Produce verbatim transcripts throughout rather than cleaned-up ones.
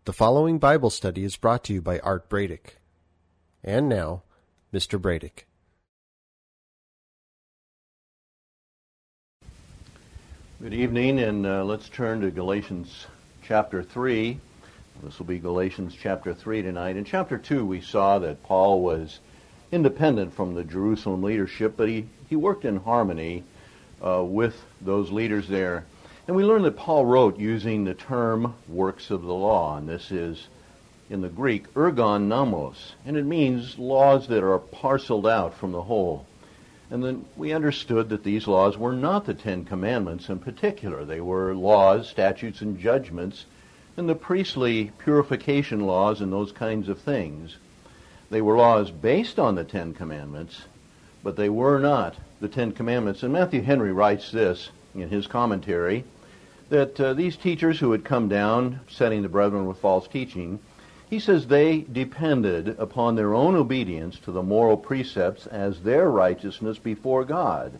The following Bible study is brought to you by Art Bradick. And now, Mister Bradick. Good evening, and uh, let's turn to Galatians chapter three. This will be Galatians chapter three tonight. In chapter two, we saw that Paul was independent from the Jerusalem leadership, but he, he worked in harmony uh, with those leaders there. And we learned that Paul wrote using the term works of the law, and this is, in the Greek, ergon nomos, and it means laws that are parceled out from the whole. And then we understood that these laws were not the Ten Commandments in particular. They were laws, statutes, and judgments, and the priestly purification laws and those kinds of things. They were laws based on the Ten Commandments, but they were not the Ten Commandments. And Matthew Henry writes this in his commentary, that uh, these teachers who had come down, setting the brethren with false teaching, he says they depended upon their own obedience to the moral precepts as their righteousness before God,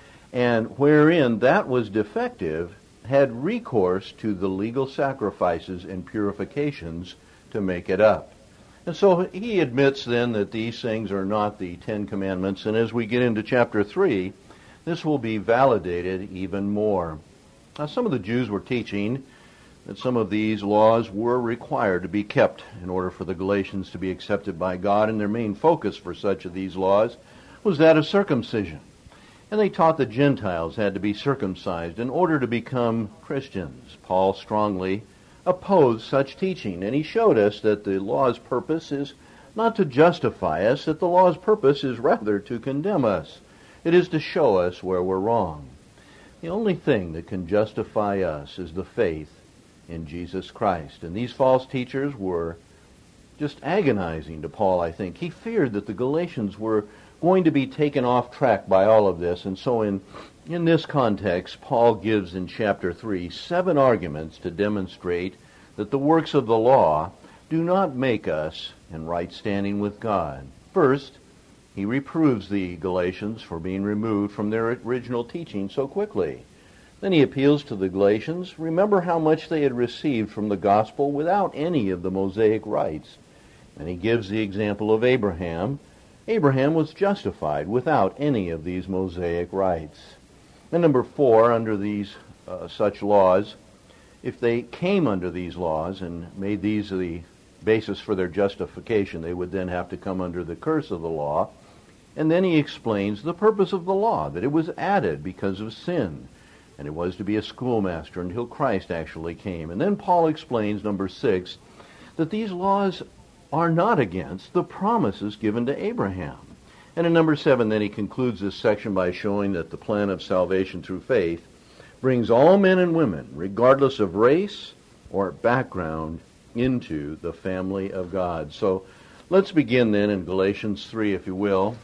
and wherein that was defective, had recourse to the legal sacrifices and purifications to make it up. And so he admits then that these things are not the Ten Commandments, and as we get into chapter three, this will be validated even more. Now, some of the Jews were teaching that some of these laws were required to be kept in order for the Galatians to be accepted by God, and their main focus for such of these laws was that of circumcision. And they taught that Gentiles had to be circumcised in order to become Christians. Paul strongly opposed such teaching, and he showed us that the law's purpose is not to justify us, that the law's purpose is rather to condemn us. It is to show us where we're wrong. The only thing that can justify us is the faith in Jesus Christ. And these false teachers were just agonizing to Paul, I think. He feared that the Galatians were going to be taken off track by all of this. And so in, in this context, Paul gives in chapter three seven arguments to demonstrate that the works of the law do not make us in right standing with God. First, he reproves the Galatians for being removed from their original teaching so quickly. Then he appeals to the Galatians. Remember how much they had received from the gospel without any of the Mosaic rites. And he gives the example of Abraham. Abraham was justified without any of these Mosaic rites. And number four, under these uh, such laws, if they came under these laws and made these the basis for their justification, they would then have to come under the curse of the law. And then he explains the purpose of the law, that it was added because of sin, and it was to be a schoolmaster until Christ actually came. And then Paul explains, number six, that these laws are not against the promises given to Abraham. And in number seven, then he concludes this section by showing that the plan of salvation through faith brings all men and women, regardless of race or background, into the family of God. So let's begin then in Galatians three, if you will.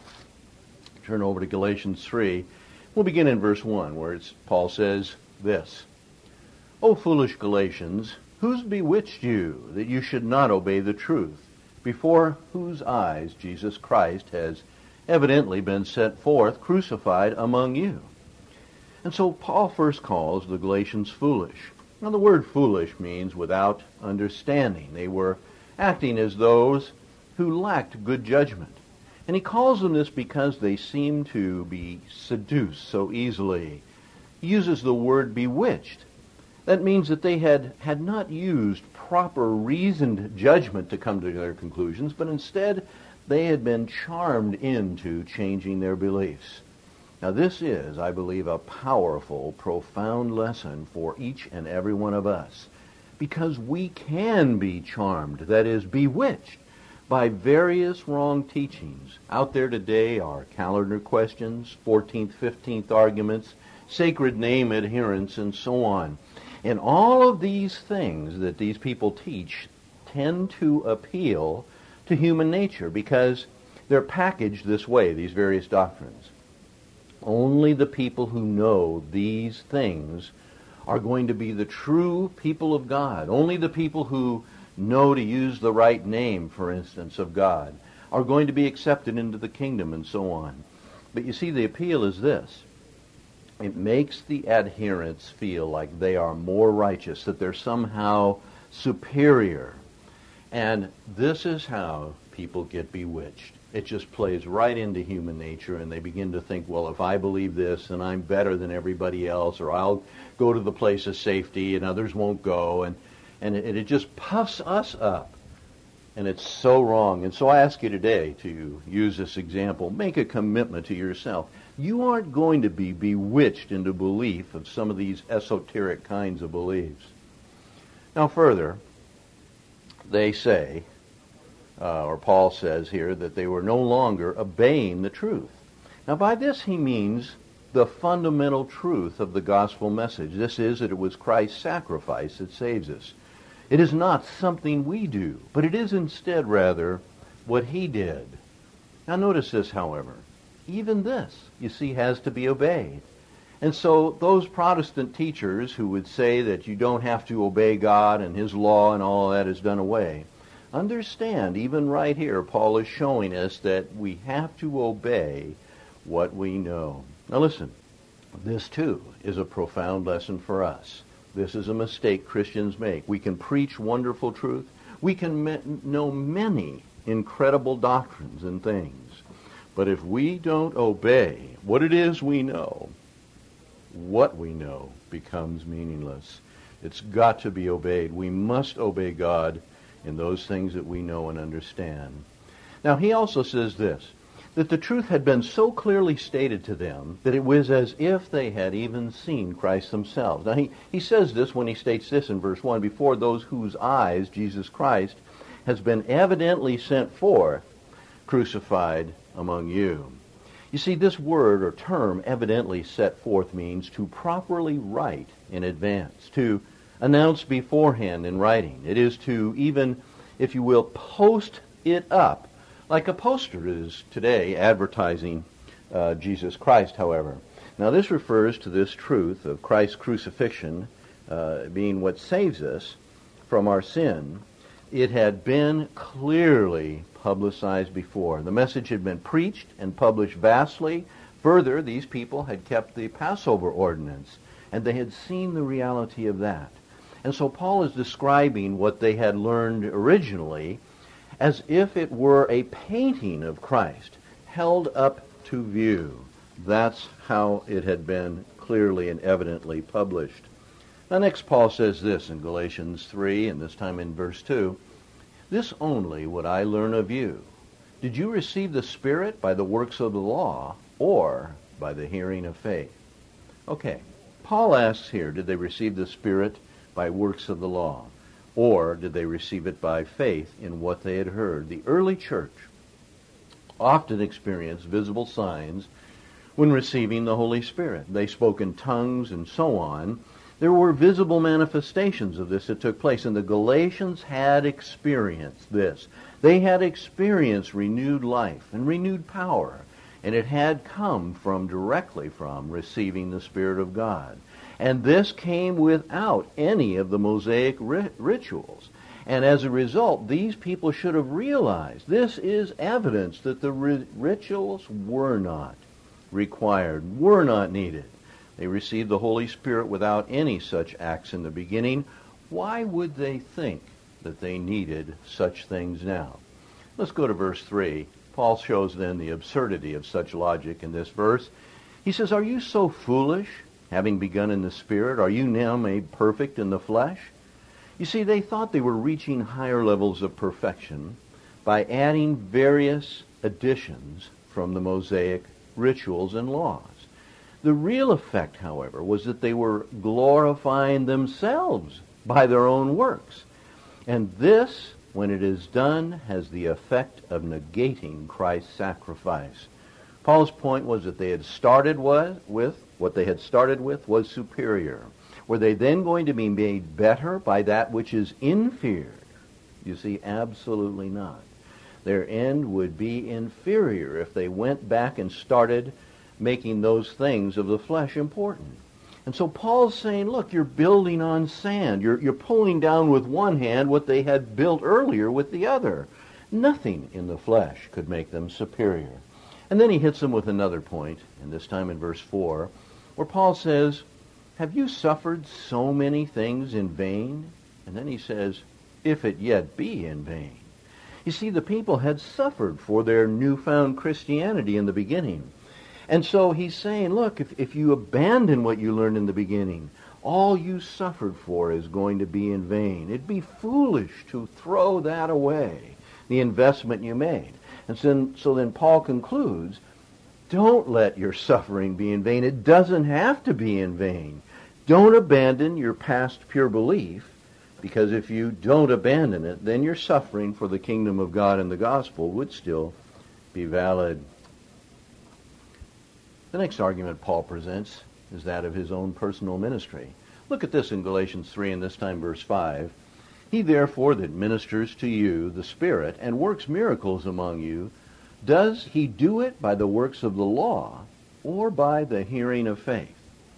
Turn over to Galatians three. We'll begin in verse one, where it's, Paul says this, O foolish Galatians, who's bewitched you that you should not obey the truth, before whose eyes Jesus Christ has evidently been set forth, crucified among you? And so Paul first calls the Galatians foolish. Now the word foolish means without understanding. They were acting as those who lacked good judgment. And he calls them this because they seem to be seduced so easily. He uses the word bewitched. That means that they had, had not used proper reasoned judgment to come to their conclusions, but instead they had been charmed into changing their beliefs. Now this is, I believe, a powerful, profound lesson for each and every one of us, because we can be charmed, that is, bewitched, by various wrong teachings. Out there today are calendar questions, fourteenth, fifteenth arguments, sacred name adherence, and so on. And all of these things that these people teach tend to appeal to human nature because they're packaged this way, these various doctrines. Only the people who know these things are going to be the true people of God. Only the people who know to use the right name, for instance, of God, are going to be accepted into the kingdom, and so on. But you see, the appeal is this. It makes the adherents feel like they are more righteous, that they're somehow superior. And this is how people get bewitched. It just plays right into human nature, and they begin to think, well, if I believe this, then I'm better than everybody else, or I'll go to the place of safety and others won't go, and, and it, it just puffs us up. And it's so wrong. And so I ask you today to use this example. Make a commitment to yourself. You aren't going to be bewitched into belief of some of these esoteric kinds of beliefs. Now further, they say, uh, or Paul says here, that they were no longer obeying the truth. Now by this he means the fundamental truth of the gospel message. This is that it was Christ's sacrifice that saves us. It is not something we do, but it is instead, rather, what he did. Now notice this, however. Even this, you see, has to be obeyed. And so those Protestant teachers who would say that you don't have to obey God and his law and all that is done away, understand, even right here, Paul is showing us that we have to obey what we know. Now listen, this too is a profound lesson for us. This is a mistake Christians make. We can preach wonderful truth. We can me- know many incredible doctrines and things. But if we don't obey what it is we know, what we know becomes meaningless. It's got to be obeyed. We must obey God in those things that we know and understand. Now, he also says this, that the truth had been so clearly stated to them that it was as if they had even seen Christ themselves. Now, he, he says this when he states this in verse one, before those whose eyes, Jesus Christ, has been evidently sent forth, crucified among you. You see, this word or term, evidently set forth, means to properly write in advance, to announce beforehand in writing. It is to even, if you will, post it up, like a poster is today advertising uh, Jesus Christ, however. Now, this refers to this truth of Christ's crucifixion uh, being what saves us from our sin. It had been clearly publicized before. The message had been preached and published vastly. Further, these people had kept the Passover ordinance, and they had seen the reality of that. And so Paul is describing what they had learned originally as if it were a painting of Christ held up to view. That's how it had been clearly and evidently published. Now next Paul says this in Galatians three, and this time in verse two, this only would I learn of you. Did you receive the Spirit by the works of the law or by the hearing of faith? Okay, Paul asks here, did they receive the Spirit by works of the law? Or did they receive it by faith in what they had heard? The early church often experienced visible signs when receiving the Holy Spirit. They spoke in tongues and so on. There were visible manifestations of this that took place, and the Galatians had experienced this. They had experienced renewed life and renewed power, and it had come from directly from receiving the Spirit of God. And this came without any of the Mosaic rit- rituals. And as a result, these people should have realized this is evidence that the ri- rituals were not required, were not needed. They received the Holy Spirit without any such acts in the beginning. Why would they think that they needed such things now? Let's go to verse three. Paul shows then the absurdity of such logic in this verse. He says, are you so foolish, having begun in the Spirit? Are you now made perfect in the flesh? You see, they thought they were reaching higher levels of perfection by adding various additions from the Mosaic rituals and laws. The real effect, however, was that they were glorifying themselves by their own works. And this, when it is done, has the effect of negating Christ's sacrifice. Paul's point was that they had started was, with, what they had started with was superior. Were they then going to be made better by that which is inferior? You see, absolutely not. Their end would be inferior if they went back and started making those things of the flesh important. And so Paul's saying, look, you're building on sand. You're, you're pulling down with one hand what they had built earlier with the other. Nothing in the flesh could make them superior. And then he hits them with another point, and this time in verse four, where Paul says, have you suffered so many things in vain? And then he says, if it yet be in vain. You see, the people had suffered for their newfound Christianity in the beginning. And so he's saying, look, if, if you abandon what you learned in the beginning, all you suffered for is going to be in vain. It'd be foolish to throw that away, the investment you made. And so, so then Paul concludes, don't let your suffering be in vain. It doesn't have to be in vain. Don't abandon your past pure belief, because if you don't abandon it, then your suffering for the kingdom of God and the gospel would still be valid. The next argument Paul presents is that of his own personal ministry. Look at this in Galatians three, and this time verse five. He therefore that ministers to you the Spirit and works miracles among you, does he do it by the works of the law or by the hearing of faith?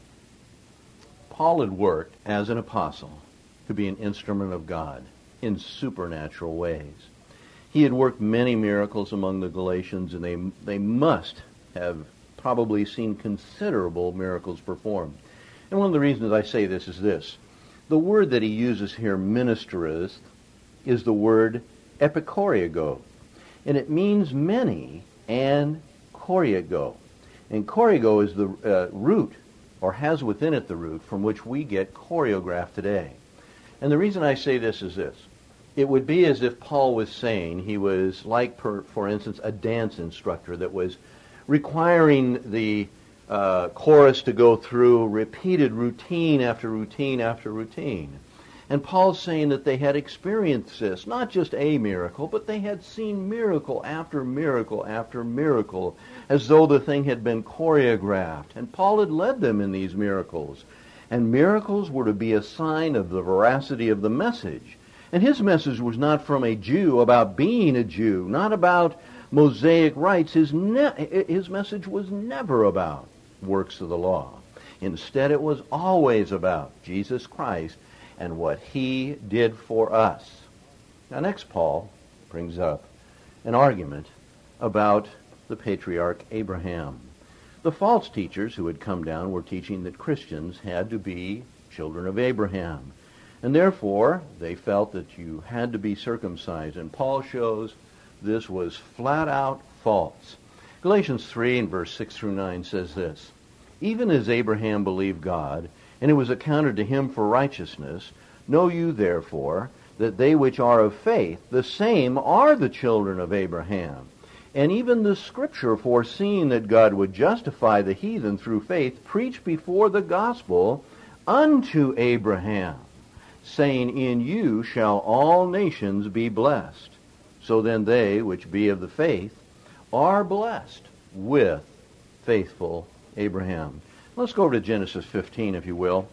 Paul had worked as an apostle to be an instrument of God in supernatural ways. He had worked many miracles among the Galatians, and they, they must have probably seen considerable miracles performed. And one of the reasons I say this is this. The word that he uses here, ministereth, is the word epikoriago. And it means many and choriago. And choriago is the uh, root, or has within it the root, from which we get choreograph today. And the reason I say this is this. It would be as if Paul was saying he was like, per, for instance, a dance instructor that was requiring the uh, chorus to go through repeated routine after routine after routine. And Paul's saying that they had experienced this, not just a miracle, but they had seen miracle after miracle after miracle, as though the thing had been choreographed. And Paul had led them in these miracles. And miracles were to be a sign of the veracity of the message. And his message was not from a Jew about being a Jew, not about Mosaic rites. His, ne- his message was never about works of the law. Instead, it was always about Jesus Christ and what he did for us. Now, next, Paul brings up an argument about the patriarch Abraham. The false teachers who had come down were teaching that Christians had to be children of Abraham. And therefore, they felt that you had to be circumcised. And Paul shows this was flat out false. Galatians three and verse six through nine says this, even as Abraham believed God, and it was accounted to him for righteousness, know you therefore that they which are of faith, the same are the children of Abraham. And even the Scripture, foreseeing that God would justify the heathen through faith, preached before the gospel unto Abraham, saying, in you shall all nations be blessed. So then they which be of the faith are blessed with faithful Abraham. Let's go over to Genesis fifteen, if you will.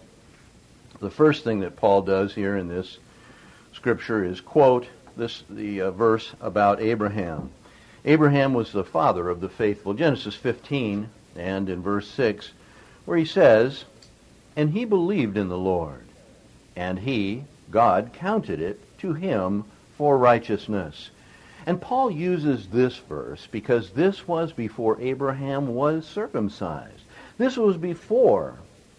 The first thing that Paul does here in this scripture is quote this the uh, verse about Abraham. Abraham was the father of the faithful. Genesis fifteen, and in verse six, where he says, and he believed in the Lord, and he, God, counted it to him for righteousness. And Paul uses this verse because this was before Abraham was circumcised. This was before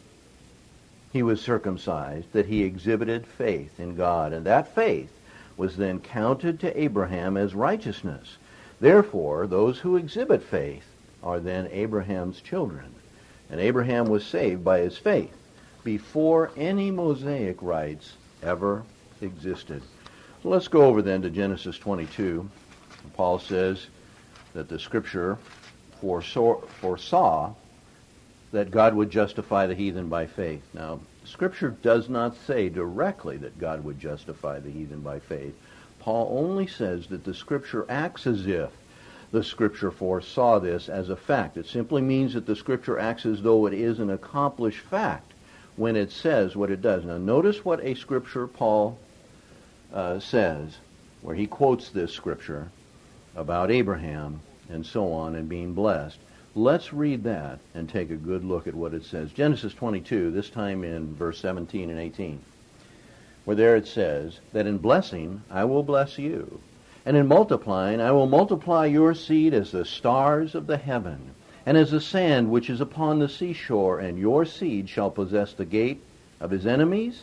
he was circumcised that he exhibited faith in God. And that faith was then counted to Abraham as righteousness. Therefore, those who exhibit faith are then Abraham's children. And Abraham was saved by his faith before any Mosaic rites ever existed. So let's go over then to Genesis twenty-two. Paul says that the Scripture foresaw, foresaw that God would justify the heathen by faith. Now, Scripture does not say directly that God would justify the heathen by faith. Paul only says that the Scripture acts as if the Scripture foresaw this as a fact. It simply means that the Scripture acts as though it is an accomplished fact when it says what it does. Now, notice what a Scripture Paul uh, says, where he quotes this Scripture about Abraham and so on and being blessed. Let's read that and take a good look at what it says. Genesis twenty-two, this time in verse seventeen and eighteen, where there it says that in blessing I will bless you, and in multiplying I will multiply your seed as the stars of the heaven, and as the sand which is upon the seashore, and your seed shall possess the gate of his enemies,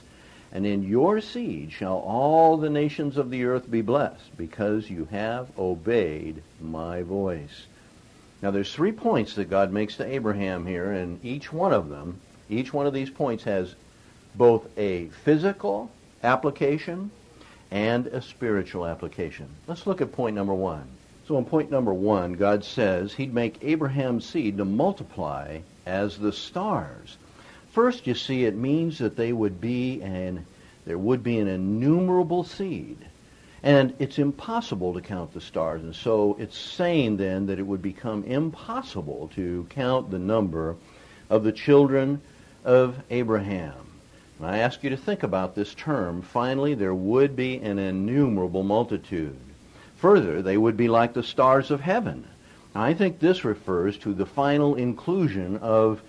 And in your seed shall all the nations of the earth be blessed, because you have obeyed my voice. Now there's three points that God makes to Abraham here, and each one of them, each one of these points has both a physical application and a spiritual application. Let's look at point number one. So in point number one, God says he'd make Abraham's seed to multiply as the stars. First, you see, it means that they would be an, there would be an innumerable seed. And it's impossible to count the stars. And so it's saying then that it would become impossible to count the number of the children of Abraham. And I ask you to think about this term. Finally, there would be an innumerable multitude. Further, they would be like the stars of heaven. Now, I think this refers to the final inclusion of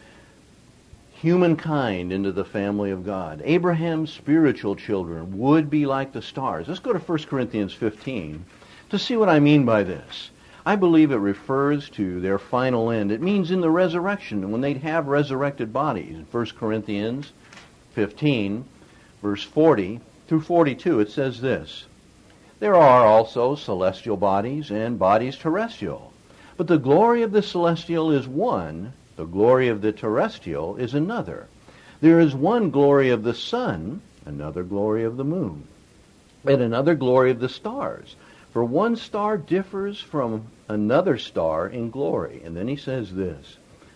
humankind into the family of God. Abraham's spiritual children would be like the stars. Let's go to First Corinthians fifteen to see what I mean by this. I believe it refers to their final end. It means in the resurrection, when they'd have resurrected bodies. In First Corinthians fifteen, verse forty through forty-two, it says this: there are also celestial bodies and bodies terrestrial. But the glory of the celestial is one, the glory of the terrestrial is another. There is one glory of the sun, another glory of the moon, and another glory of the stars. For one star differs from another star in glory. And then he says this: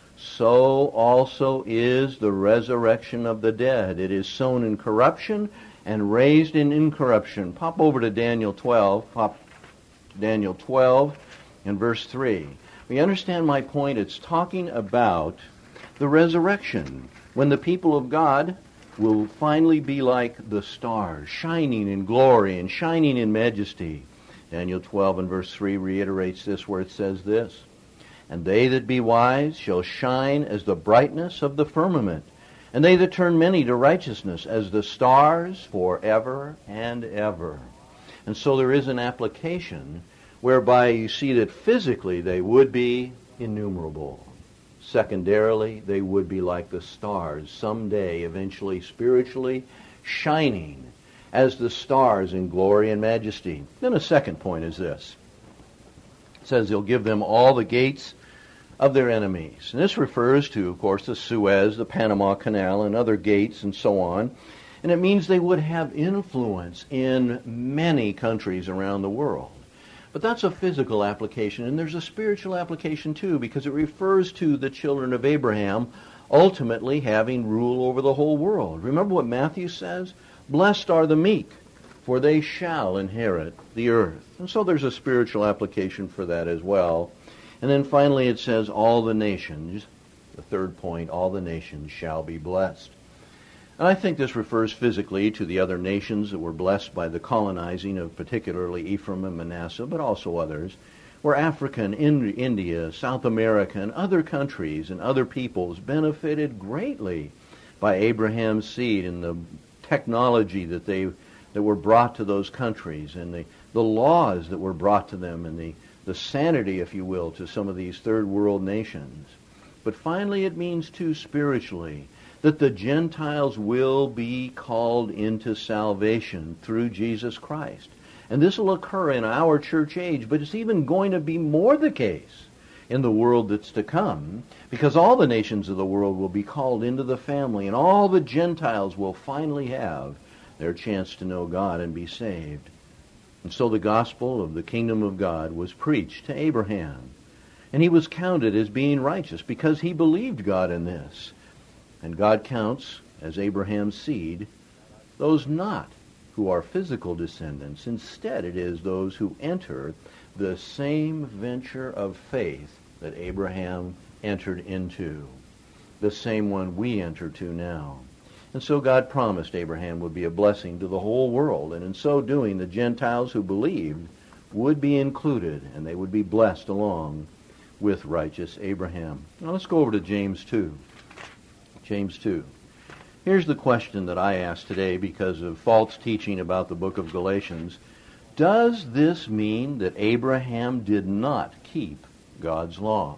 so also is the resurrection of the dead. It is sown in corruption and raised in incorruption. Pop over to Daniel twelve. Pop to Daniel twelve and verse three. We understand my point. It's talking about the resurrection, when the people of God will finally be like the stars, shining in glory and shining in majesty. Daniel twelve and verse three reiterates this, where it says this: and they that be wise shall shine as the brightness of the firmament, and they that turn many to righteousness as the stars forever and ever. And so there is an application whereby you see that physically they would be innumerable. Secondarily, they would be like the stars someday, eventually spiritually shining as the stars in glory and majesty. Then a second point is this. It says he'll give them all the gates of their enemies. And this refers to, of course, the Suez, the Panama Canal, and other gates and so on. And it means they would have influence in many countries around the world. But that's a physical application, and there's a spiritual application too, because it refers to the children of Abraham ultimately having rule over the whole world. Remember what Matthew says? Blessed are the meek, for they shall inherit the earth. And so there's a spiritual application for that as well. And then finally it says all the nations, the third point, all the nations shall be blessed. And I think this refers physically to the other nations that were blessed by the colonizing of particularly Ephraim and Manasseh, but also others, where Africa and India, South America, and other countries and other peoples benefited greatly by Abraham's seed and the technology that they that were brought to those countries, and the, the laws that were brought to them, and the, the sanity, if you will, to some of these third world nations. But finally it means too spiritually that the Gentiles will be called into salvation through Jesus Christ. And this will occur in our church age, but it's even going to be more the case in the world that's to come, because all the nations of the world will be called into the family, and all the Gentiles will finally have their chance to know God and be saved. And so the gospel of the kingdom of God was preached to Abraham, and he was counted as being righteous because he believed God in this. And God counts as Abraham's seed those not who are physical descendants. Instead, it is those who enter the same venture of faith that Abraham entered into, the same one we enter to now. And so God promised Abraham would be a blessing to the whole world, and in so doing, the Gentiles who believed would be included, and they would be blessed along with righteous Abraham. Now let's go over to James two. James two. Here's the question that I asked today because of false teaching about the book of Galatians. Does this mean that Abraham did not keep God's law?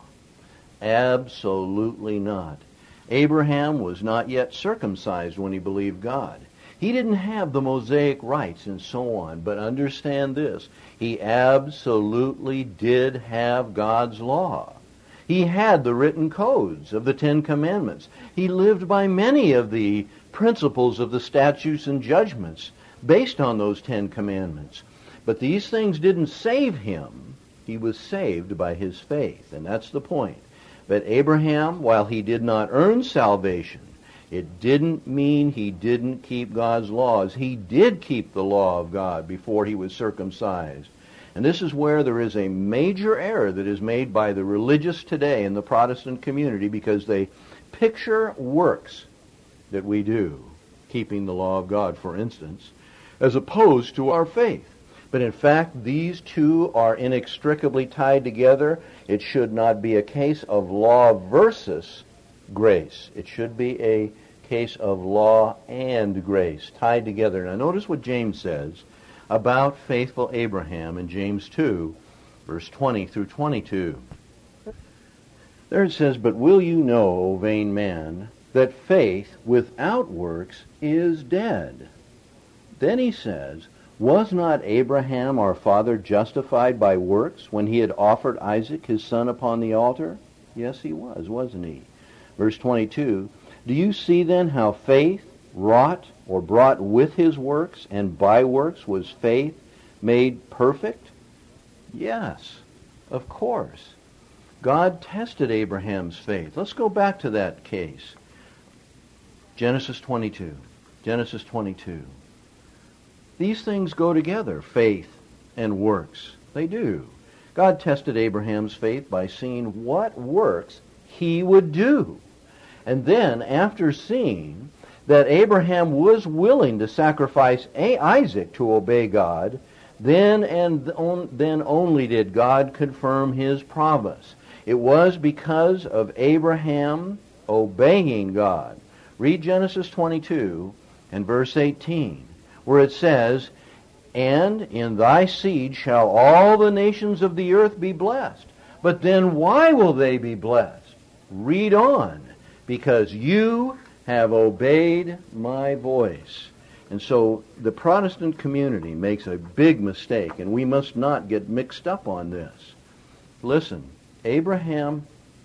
Absolutely not. Abraham was not yet circumcised when he believed God. He didn't have the Mosaic rites and so on, but understand this. He absolutely did have God's law. He had the written codes of the Ten Commandments. He lived by many of the principles of the statutes and judgments based on those Ten Commandments. But these things didn't save him. He was saved by his faith, and that's the point. But Abraham, while he did not earn salvation, it didn't mean he didn't keep God's laws. He did keep the law of God before he was circumcised. And this is where there is a major error that is made by the religious today in the Protestant community, because they picture works that we do, keeping the law of God, for instance, as opposed to our faith. But in fact, these two are inextricably tied together. It should not be a case of law versus grace. It should be a case of law and grace tied together. Now notice what James says about faithful Abraham in James two, verse twenty through twenty-two. There it says, "But will you know, O vain man, that faith without works is dead?" Then he says, "Was not Abraham our father justified by works when he had offered Isaac his son upon the altar?" Yes, he was, wasn't he? Verse twenty-two, "Do you see then how faith wrought or brought with his works, and by works was faith made perfect?" Yes, of course. God tested Abraham's faith. Let's go back to that case. Genesis twenty-two. Genesis twenty-two. These things go together, faith and works. They do. God tested Abraham's faith by seeing what works he would do. And then, after seeing that Abraham was willing to sacrifice Isaac to obey God, then and then only did God confirm his promise. It was because of Abraham obeying God. Read Genesis twenty-two and verse eighteen, where it says, "And in thy seed shall all the nations of the earth be blessed." But then why will they be blessed? Read on. "Because you have obeyed my voice." And so the Protestant community makes a big mistake, and we must not get mixed up on this. Listen, Abraham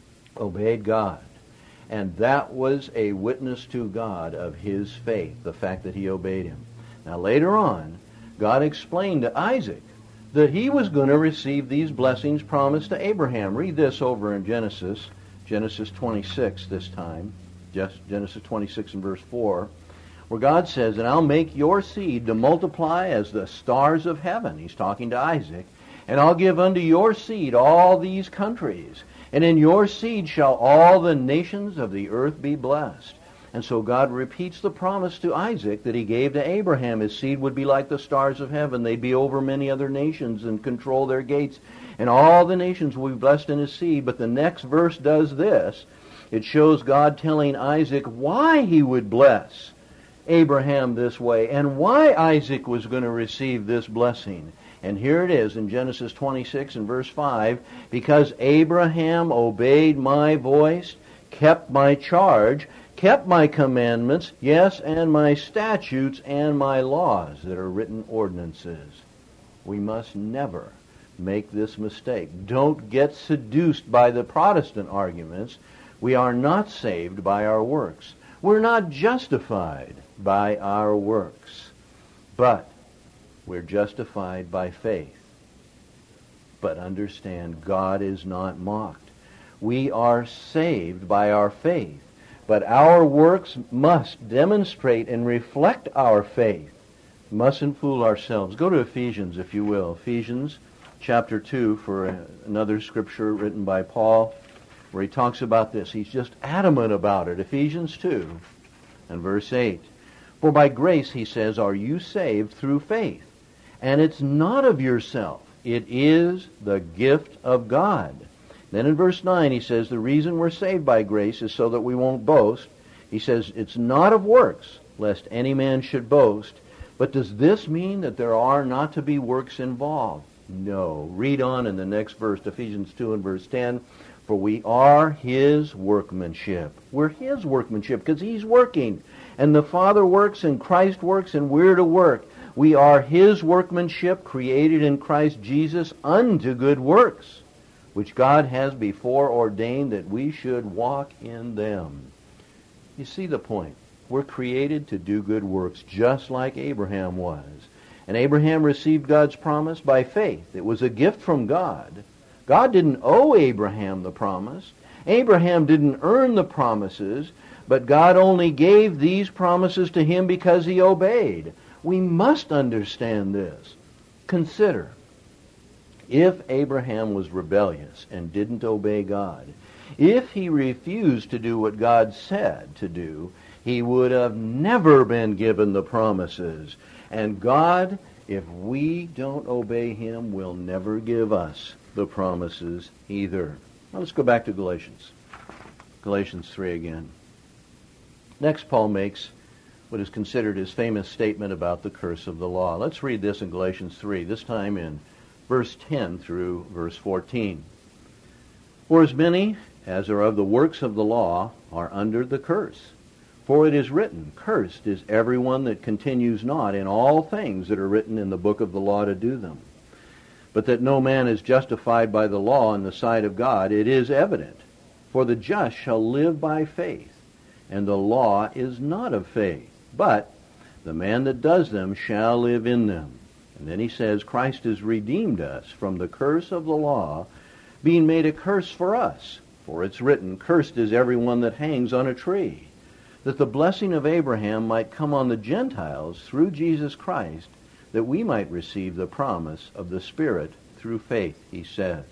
obeyed God, and that was a witness to God of his faith, the fact that he obeyed him. Now later on, God explained to Isaac that he was going to receive these blessings promised to Abraham. Read this over in Genesis, Genesis twenty-six this time, just Genesis twenty-six and verse four, where God says, "And I'll make your seed to multiply as the stars of heaven." He's talking to Isaac. "And I'll give unto your seed all these countries, and in your seed shall all the nations of the earth be blessed." And so God repeats the promise to Isaac that he gave to Abraham. His seed would be like the stars of heaven. They'd be over many other nations and control their gates. And all the nations will be blessed in his seed. But the next verse does this. It shows God telling Isaac why he would bless Abraham this way and why Isaac was going to receive this blessing. And here it is in Genesis twenty-six and verse five. "Because Abraham obeyed my voice, kept my charge, kept my commandments, yes, and my statutes and my laws that are written ordinances." We must never make this mistake. Don't get seduced by the Protestant arguments. We are not saved by our works. We're not justified by our works. But we're justified by faith. But understand, God is not mocked. We are saved by our faith. But our works must demonstrate and reflect our faith. Mustn't fool ourselves. Go to Ephesians, if you will. Ephesians chapter two for another scripture written by Paul, where he talks about this. He's just adamant about it. Ephesians two and verse eight. "For by grace," he says, "are you saved through faith. And it's not of yourself. It is the gift of God." Then in verse nine he says the reason we're saved by grace is so that we won't boast. He says it's not of works, lest any man should boast. But does this mean that there are not to be works involved? No. Read on in the next verse, Ephesians two and verse ten. "For we are his workmanship." We're his workmanship because he's working. And the Father works and Christ works and we're to work. We are His workmanship, created in Christ Jesus unto good works, which God has before ordained that we should walk in them. You see the point. We're created to do good works just like Abraham was. And Abraham received God's promise by faith. It was a gift from God. God didn't owe Abraham the promise. Abraham didn't earn the promises, but God only gave these promises to him because he obeyed. We must understand this. Consider, if Abraham was rebellious and didn't obey God, if he refused to do what God said to do, he would have never been given the promises. And God, if we don't obey Him, will never give us the promises either. Now let's go back to Galatians. Galatians three again. Next, Paul makes what is considered his famous statement about the curse of the law. Let's read this in Galatians three, this time in verse ten through verse fourteen. For as many as are of the works of the law are under the curse. For it is written, Cursed is everyone that continues not in all things that are written in the book of the law to do them. But that no man is justified by the law in the sight of God, it is evident. For the just shall live by faith, and the law is not of faith. But the man that does them shall live in them. And then he says, Christ has redeemed us from the curse of the law, being made a curse for us. For it's written, Cursed is everyone that hangs on a tree, that the blessing of Abraham might come on the Gentiles through Jesus Christ, that we might receive the promise of the Spirit through faith, he says.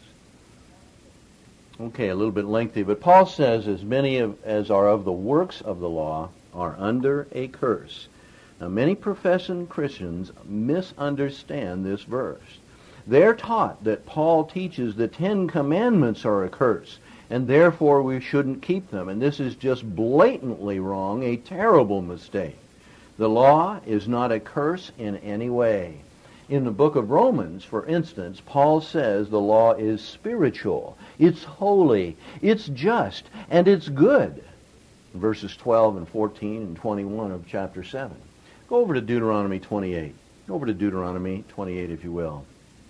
Okay, a little bit lengthy, but Paul says, as many of, as are of the works of the law are under a curse. Now, many professing Christians misunderstand this verse. They're taught that Paul teaches the Ten Commandments are a curse, and therefore we shouldn't keep them. And this is just blatantly wrong, a terrible mistake. The law is not a curse in any way. In the book of Romans, for instance, Paul says the law is spiritual, it's holy, it's just, and it's good. Verses twelve and fourteen and twenty-one of chapter seven. Go over to Deuteronomy twenty-eight. Go over to Deuteronomy twenty-eight, if you will.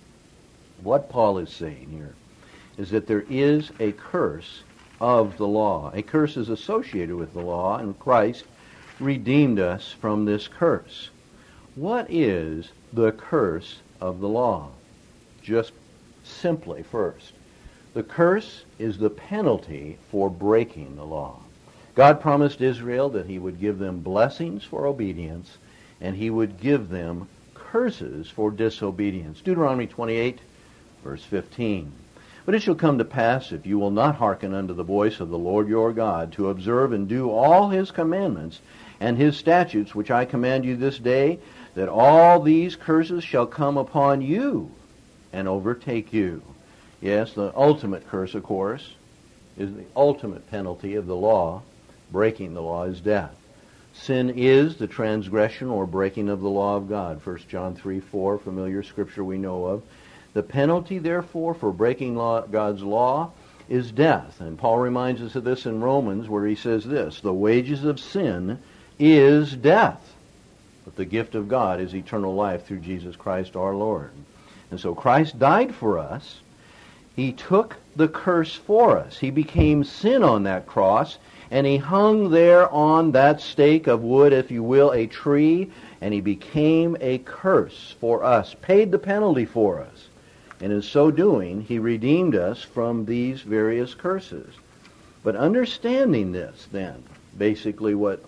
What Paul is saying here is that there is a curse of the law. A curse is associated with the law, and Christ redeemed us from this curse. What is the curse of the law? Just simply first, the curse is the penalty for breaking the law. God promised Israel that He would give them blessings for obedience, and He would give them curses for disobedience. Deuteronomy twenty-eight, verse fifteen. But it shall come to pass, if you will not hearken unto the voice of the Lord your God, to observe and do all His commandments and His statutes, which I command you this day, that all these curses shall come upon you and overtake you. Yes, the ultimate curse, of course, is the ultimate penalty of the law. Breaking the law is death. Sin is the transgression or breaking of the law of God. First John three four, familiar scripture we know of. The penalty, therefore, for breaking law, God's law is death. And Paul reminds us of this in Romans, where he says this, the wages of sin is death, but the gift of God is eternal life through Jesus Christ our Lord. And so Christ died for us. He took the curse for us. He became sin on that cross, and He hung there on that stake of wood, if you will, a tree, and He became a curse for us, paid the penalty for us. And in so doing, He redeemed us from these various curses. But understanding this, then, basically what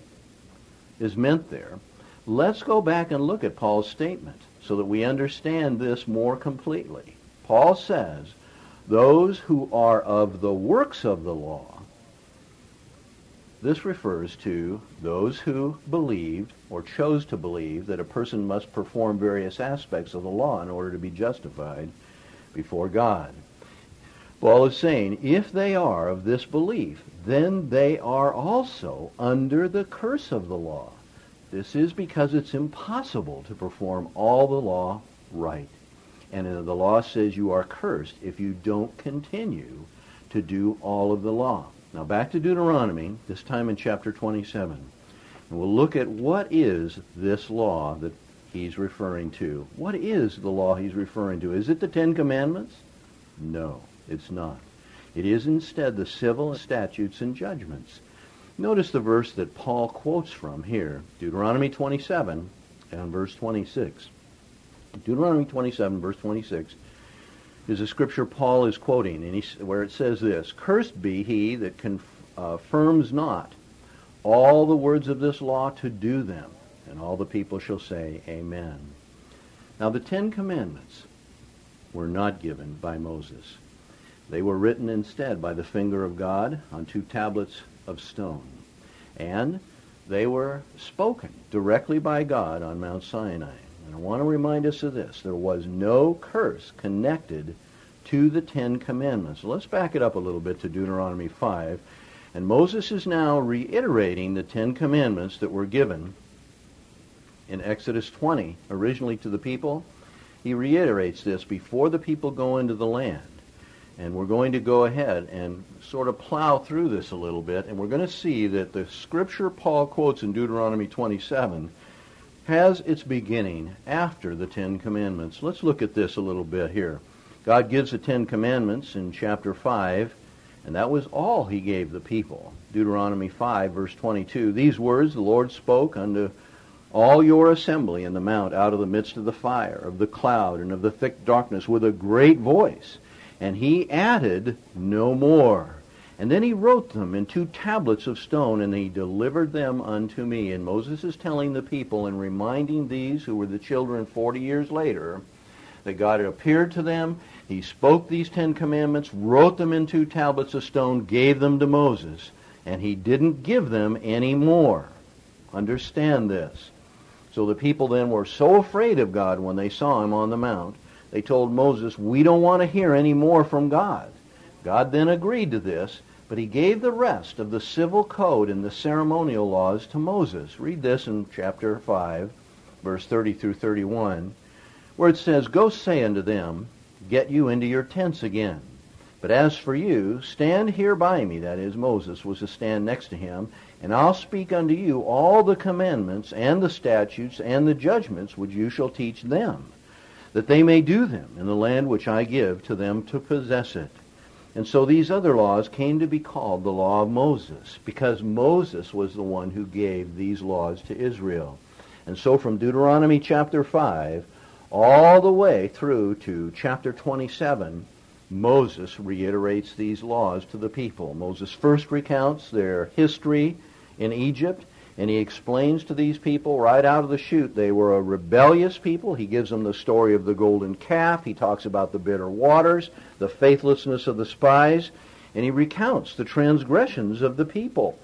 is meant there, let's go back and look at Paul's statement so that we understand this more completely. Paul says, those who are of the works of the law, this refers to those who believed or chose to believe that a person must perform various aspects of the law in order to be justified before God. Paul is saying, if they are of this belief, then they are also under the curse of the law. This is because it's impossible to perform all the law right. And the law says you are cursed if you don't continue to do all of the law. Now back to Deuteronomy, this time in chapter twenty-seven. And we'll look at what is this law that he's referring to. What is the law he's referring to? Is it the Ten Commandments? No, it's not. It is instead the civil statutes and judgments. Notice the verse that Paul quotes from here, Deuteronomy twenty-seven and verse twenty-six. Deuteronomy twenty-seven, verse twenty-six, is a scripture Paul is quoting, and he, where it says this, "Cursed be he that confirms not all the words of this law to do them." And all the people shall say, Amen. Now the Ten Commandments were not given by Moses. They were written instead by the finger of God on two tablets of stone. And they were spoken directly by God on Mount Sinai. And I want to remind us of this. There was no curse connected to the Ten Commandments. So let's back it up a little bit to Deuteronomy five. And Moses is now reiterating the Ten Commandments that were given in Exodus twenty, originally to the people. He reiterates this before the people go into the land. And we're going to go ahead and sort of plow through this a little bit, and we're going to see that the scripture Paul quotes in Deuteronomy twenty-seven has its beginning after the Ten Commandments. Let's look at this a little bit here. God gives the Ten Commandments in chapter five, and that was all he gave the people. Deuteronomy five, verse twenty-two, "These words the Lord spoke unto all your assembly in the mount out of the midst of the fire, of the cloud, and of the thick darkness with a great voice. And he added no more. And then he wrote them in two tablets of stone, and he delivered them unto me." And Moses is telling the people and reminding these who were the children forty years later that God had appeared to them. He spoke these Ten Commandments, wrote them in two tablets of stone, gave them to Moses, and he didn't give them any more. Understand this. So the people then were so afraid of God when they saw him on the mount, they told Moses, "We don't want to hear any more from God." God then agreed to this, but he gave the rest of the civil code and the ceremonial laws to Moses. Read this in chapter five, verse thirty through thirty-one, where it says, "Go say unto them, get you into your tents again. But as for you, stand here by me," that is, Moses was to stand next to him, "and I'll speak unto you all the commandments and the statutes and the judgments which you shall teach them, that they may do them in the land which I give to them to possess it." And so these other laws came to be called the law of Moses, because Moses was the one who gave these laws to Israel. And so from Deuteronomy chapter five all the way through to chapter twenty-seven, Moses reiterates these laws to the people. Moses first recounts their history in Egypt, and he explains to these people right out of the chute they were a rebellious people. He gives them the story of the golden calf. He talks about the bitter waters, the faithlessness of the spies, and he recounts the transgressions of the people.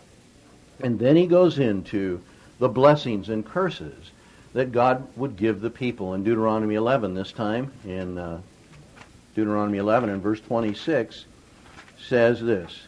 And then he goes into the blessings and curses that God would give the people. In Deuteronomy eleven this time, in uh, Deuteronomy eleven and verse twenty-six, says this,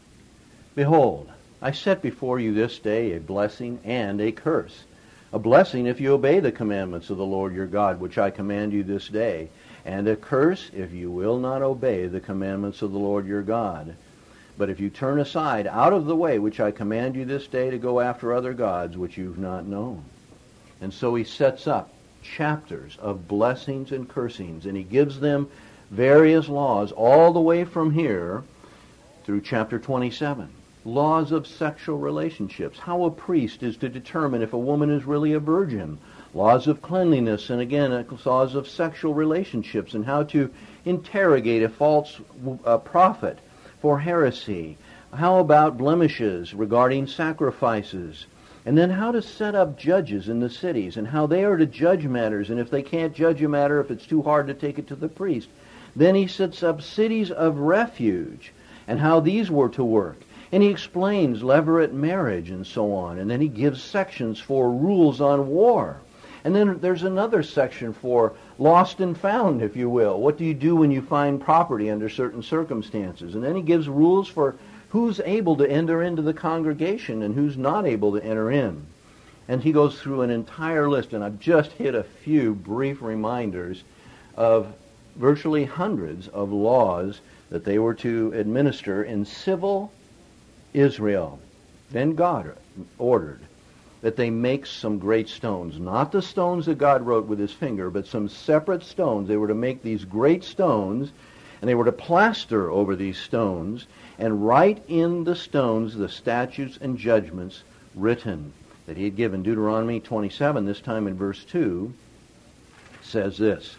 "Behold, I set before you this day a blessing and a curse. A blessing if you obey the commandments of the Lord your God, which I command you this day, and a curse if you will not obey the commandments of the Lord your God. But if you turn aside out of the way which I command you this day to go after other gods which you've not known." And so he sets up chapters of blessings and cursings, and he gives them various laws all the way from here through chapter twenty-seven. Laws of sexual relationships, how a priest is to determine if a woman is really a virgin. Laws of cleanliness, and again, laws of sexual relationships, and how to interrogate a false uh, prophet for heresy. How about blemishes regarding sacrifices? And then how to set up judges in the cities, and how they are to judge matters, and if they can't judge a matter, if it's too hard to take it to the priest. Then he sets up cities of refuge, and how these were to work. And he explains levirate marriage and so on. And then he gives sections for rules on war. And then there's another section for lost and found, if you will. What do you do when you find property under certain circumstances? And then he gives rules for who's able to enter into the congregation and who's not able to enter in. And he goes through an entire list, and I've just hit a few brief reminders of virtually hundreds of laws that they were to administer in civil Israel. Then God ordered that they make some great stones. Not the stones that God wrote with his finger, but some separate stones. They were to make these great stones, and they were to plaster over these stones, and write in the stones the statutes and judgments written that he had given. Deuteronomy twenty-seven, this time in verse two, says this,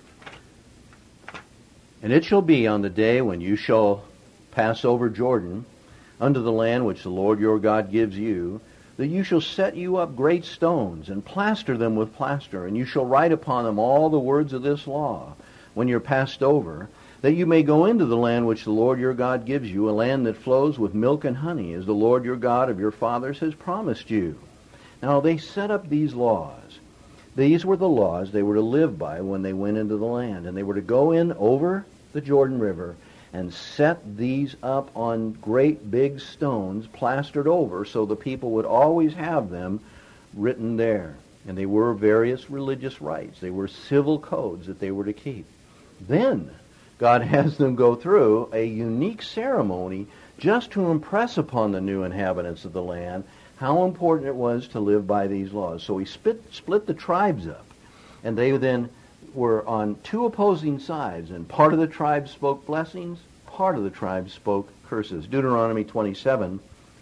"And it shall be on the day when you shall pass over Jordan unto the land which the Lord your God gives you, that you shall set you up great stones, and plaster them with plaster, and you shall write upon them all the words of this law when you're passed over, that you may go into the land which the Lord your God gives you, a land that flows with milk and honey, as the Lord your God of your fathers has promised you." Now they set up these laws. These were the laws they were to live by when they went into the land, and they were to go in over the Jordan River and set these up on great big stones plastered over so the people would always have them written there. And they were various religious rites. They were civil codes that they were to keep. Then God has them go through a unique ceremony just to impress upon the new inhabitants of the land how important it was to live by these laws. So he split, split the tribes up, and they then were on two opposing sides, and part of the tribe spoke blessings, part of the tribe spoke curses. Deuteronomy twenty-seven,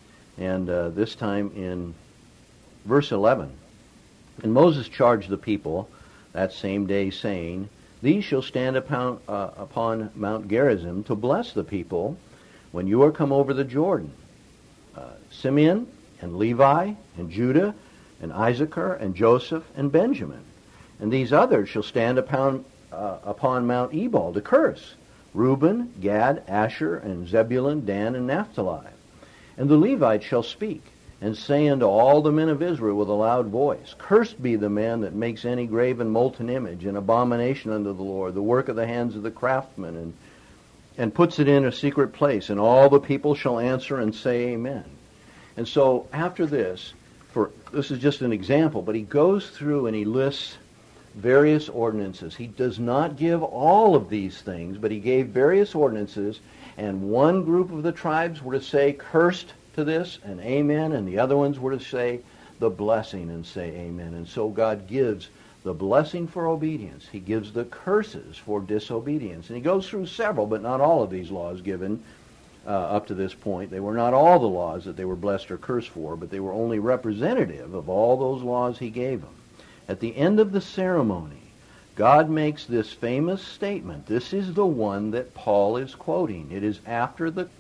and uh, this time in verse eleven. "And Moses charged the people that same day, saying, These shall stand upon, uh, upon Mount Gerizim to bless the people when you are come over the Jordan. Uh, Simeon and Levi and Judah and Issachar and Joseph and Benjamin. And these others shall stand upon uh, upon Mount Ebal to curse, Reuben, Gad, Asher, and Zebulun, Dan, and Naphtali. And the Levites shall speak, and say unto all the men of Israel with a loud voice, Cursed be the man that makes any graven molten image, an abomination unto the Lord, the work of the hands of the craftsman, and, and puts it in a secret place. And all the people shall answer and say, Amen." And so after this, for this is just an example, but he goes through and he lists various ordinances. He does not give all of these things, but he gave various ordinances, and one group of the tribes were to say, Cursed to this, and amen, and the other ones were to say the blessing and say amen. And so God gives the blessing for obedience. He gives the curses for disobedience. And he goes through several, but not all of these laws given uh, up to this point. They were not all the laws that they were blessed or cursed for, but they were only representative of all those laws he gave them. At the end of the ceremony, God makes this famous statement. This is the one that Paul is quoting. It is after the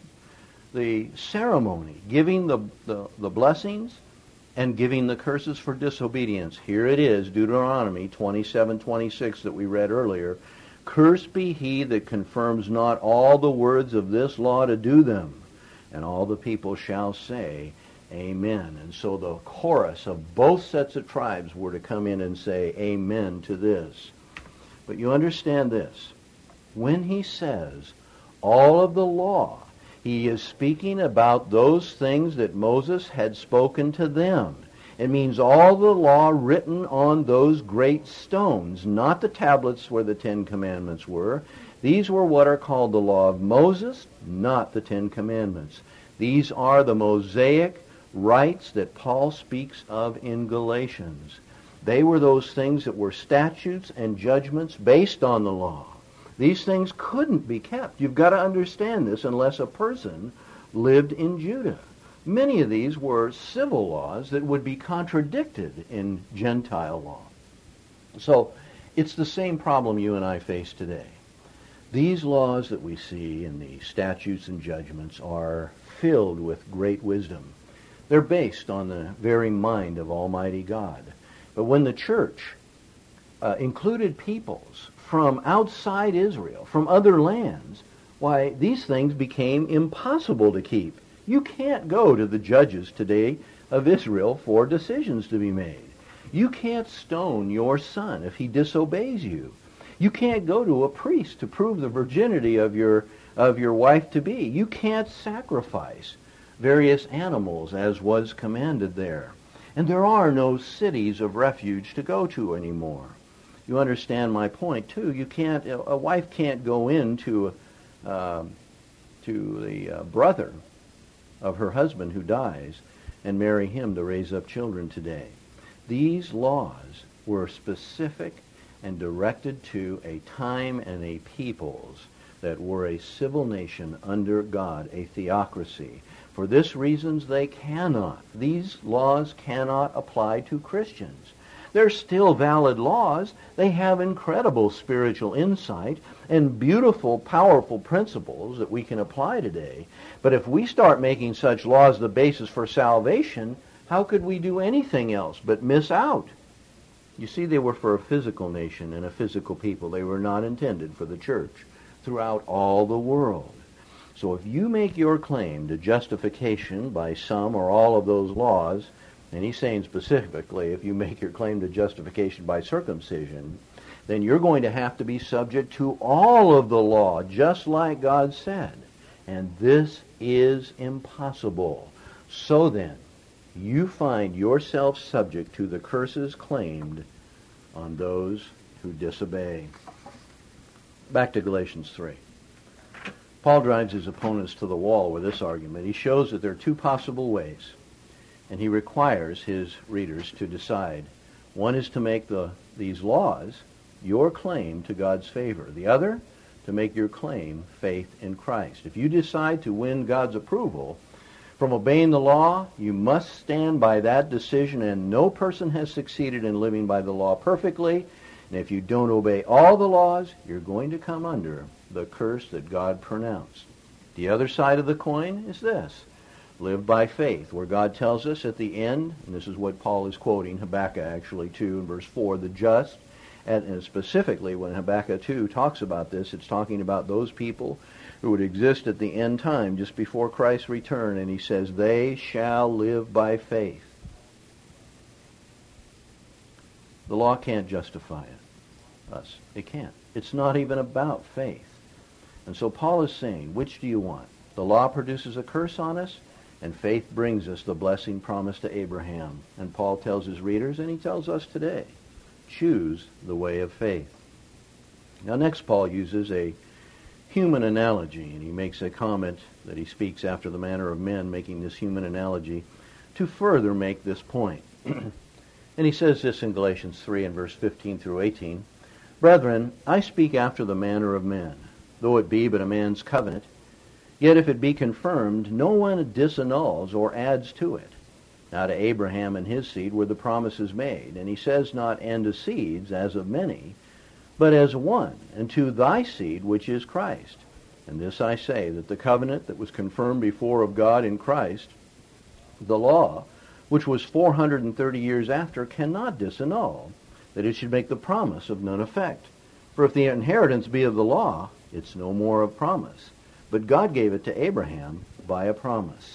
the ceremony, giving the, the, the blessings and giving the curses for disobedience. Here it is, Deuteronomy twenty-seven twenty-six that we read earlier. "Cursed be he that confirms not all the words of this law to do them. And all the people shall say, Amen." And so the chorus of both sets of tribes were to come in and say, Amen to this. But you understand this. When he says all of the law, he is speaking about those things that Moses had spoken to them. It means all the law written on those great stones, not the tablets where the Ten Commandments were. These were what are called the law of Moses, not the Ten Commandments. These are the Mosaic rights that Paul speaks of in Galatians. They were those things that were statutes and judgments based on the law. These things couldn't be kept. You've got to understand this unless a person lived in Judah. Many of these were civil laws that would be contradicted in Gentile law. So it's the same problem you and I face today. These laws that we see in the statutes and judgments are filled with great wisdom. They're based on the very mind of Almighty God. But when the church uh, included peoples from outside Israel, from other lands, why, these things became impossible to keep. You can't go to the judges today of Israel for decisions to be made. You can't stone your son if he disobeys you. You can't go to a priest to prove the virginity of your of your wife-to-be. You can't sacrifice various animals as was commanded there. And there are no cities of refuge to go to anymore. You understand my point, too. You can't, a wife can't go into uh, to the uh, brother of her husband who dies and marry him to raise up children today. These laws were specific and directed to a time and a peoples that were a civil nation under God, a theocracy. For this reasons they cannot, these laws cannot apply to Christians. They're still valid laws. They have incredible spiritual insight and beautiful, powerful principles that we can apply today. But if we start making such laws the basis for salvation, how could we do anything else but miss out? You see, they were for a physical nation and a physical people. They were not intended for the church throughout all the world. So if you make your claim to justification by some or all of those laws, and he's saying specifically, if you make your claim to justification by circumcision, then you're going to have to be subject to all of the law, just like God said. And this is impossible. So then, you find yourself subject to the curses claimed on those who disobey. Back to Galatians three. Paul drives his opponents to the wall with this argument. He shows that there are two possible ways, and he requires his readers to decide. One is to make the these laws your claim to God's favor. The other, to make your claim faith in Christ. If you decide to win God's approval from obeying the law, you must stand by that decision, and no person has succeeded in living by the law perfectly. And if you don't obey all the laws, you're going to come under the curse that God pronounced. The other side of the coin is this. Live by faith, where God tells us at the end, and this is what Paul is quoting, Habakkuk actually two in verse four, the just, and, and specifically when Habakkuk two talks about this, it's talking about those people who would exist at the end time, just before Christ's return, and he says, they shall live by faith. The law can't justify it, us. It can't. It's not even about faith. And so Paul is saying, which do you want? The law produces a curse on us, and faith brings us the blessing promised to Abraham. And Paul tells his readers, and he tells us today, choose the way of faith. Now next Paul uses a human analogy, and he makes a comment that he speaks after the manner of men, making this human analogy to further make this point. And he says this in Galatians three in verse fifteen through eighteen, Brethren, I speak after the manner of men, though it be but a man's covenant, yet if it be confirmed, no one disannuls or adds to it. Now to Abraham and his seed were the promises made, and he says not, and to seeds, as of many, but as one, and to thy seed, which is Christ. And this I say, that the covenant that was confirmed before of God in Christ, the law, which was four hundred thirty years after, cannot disannul, that it should make the promise of none effect. For if the inheritance be of the law, it's no more of promise. But God gave it to Abraham by a promise.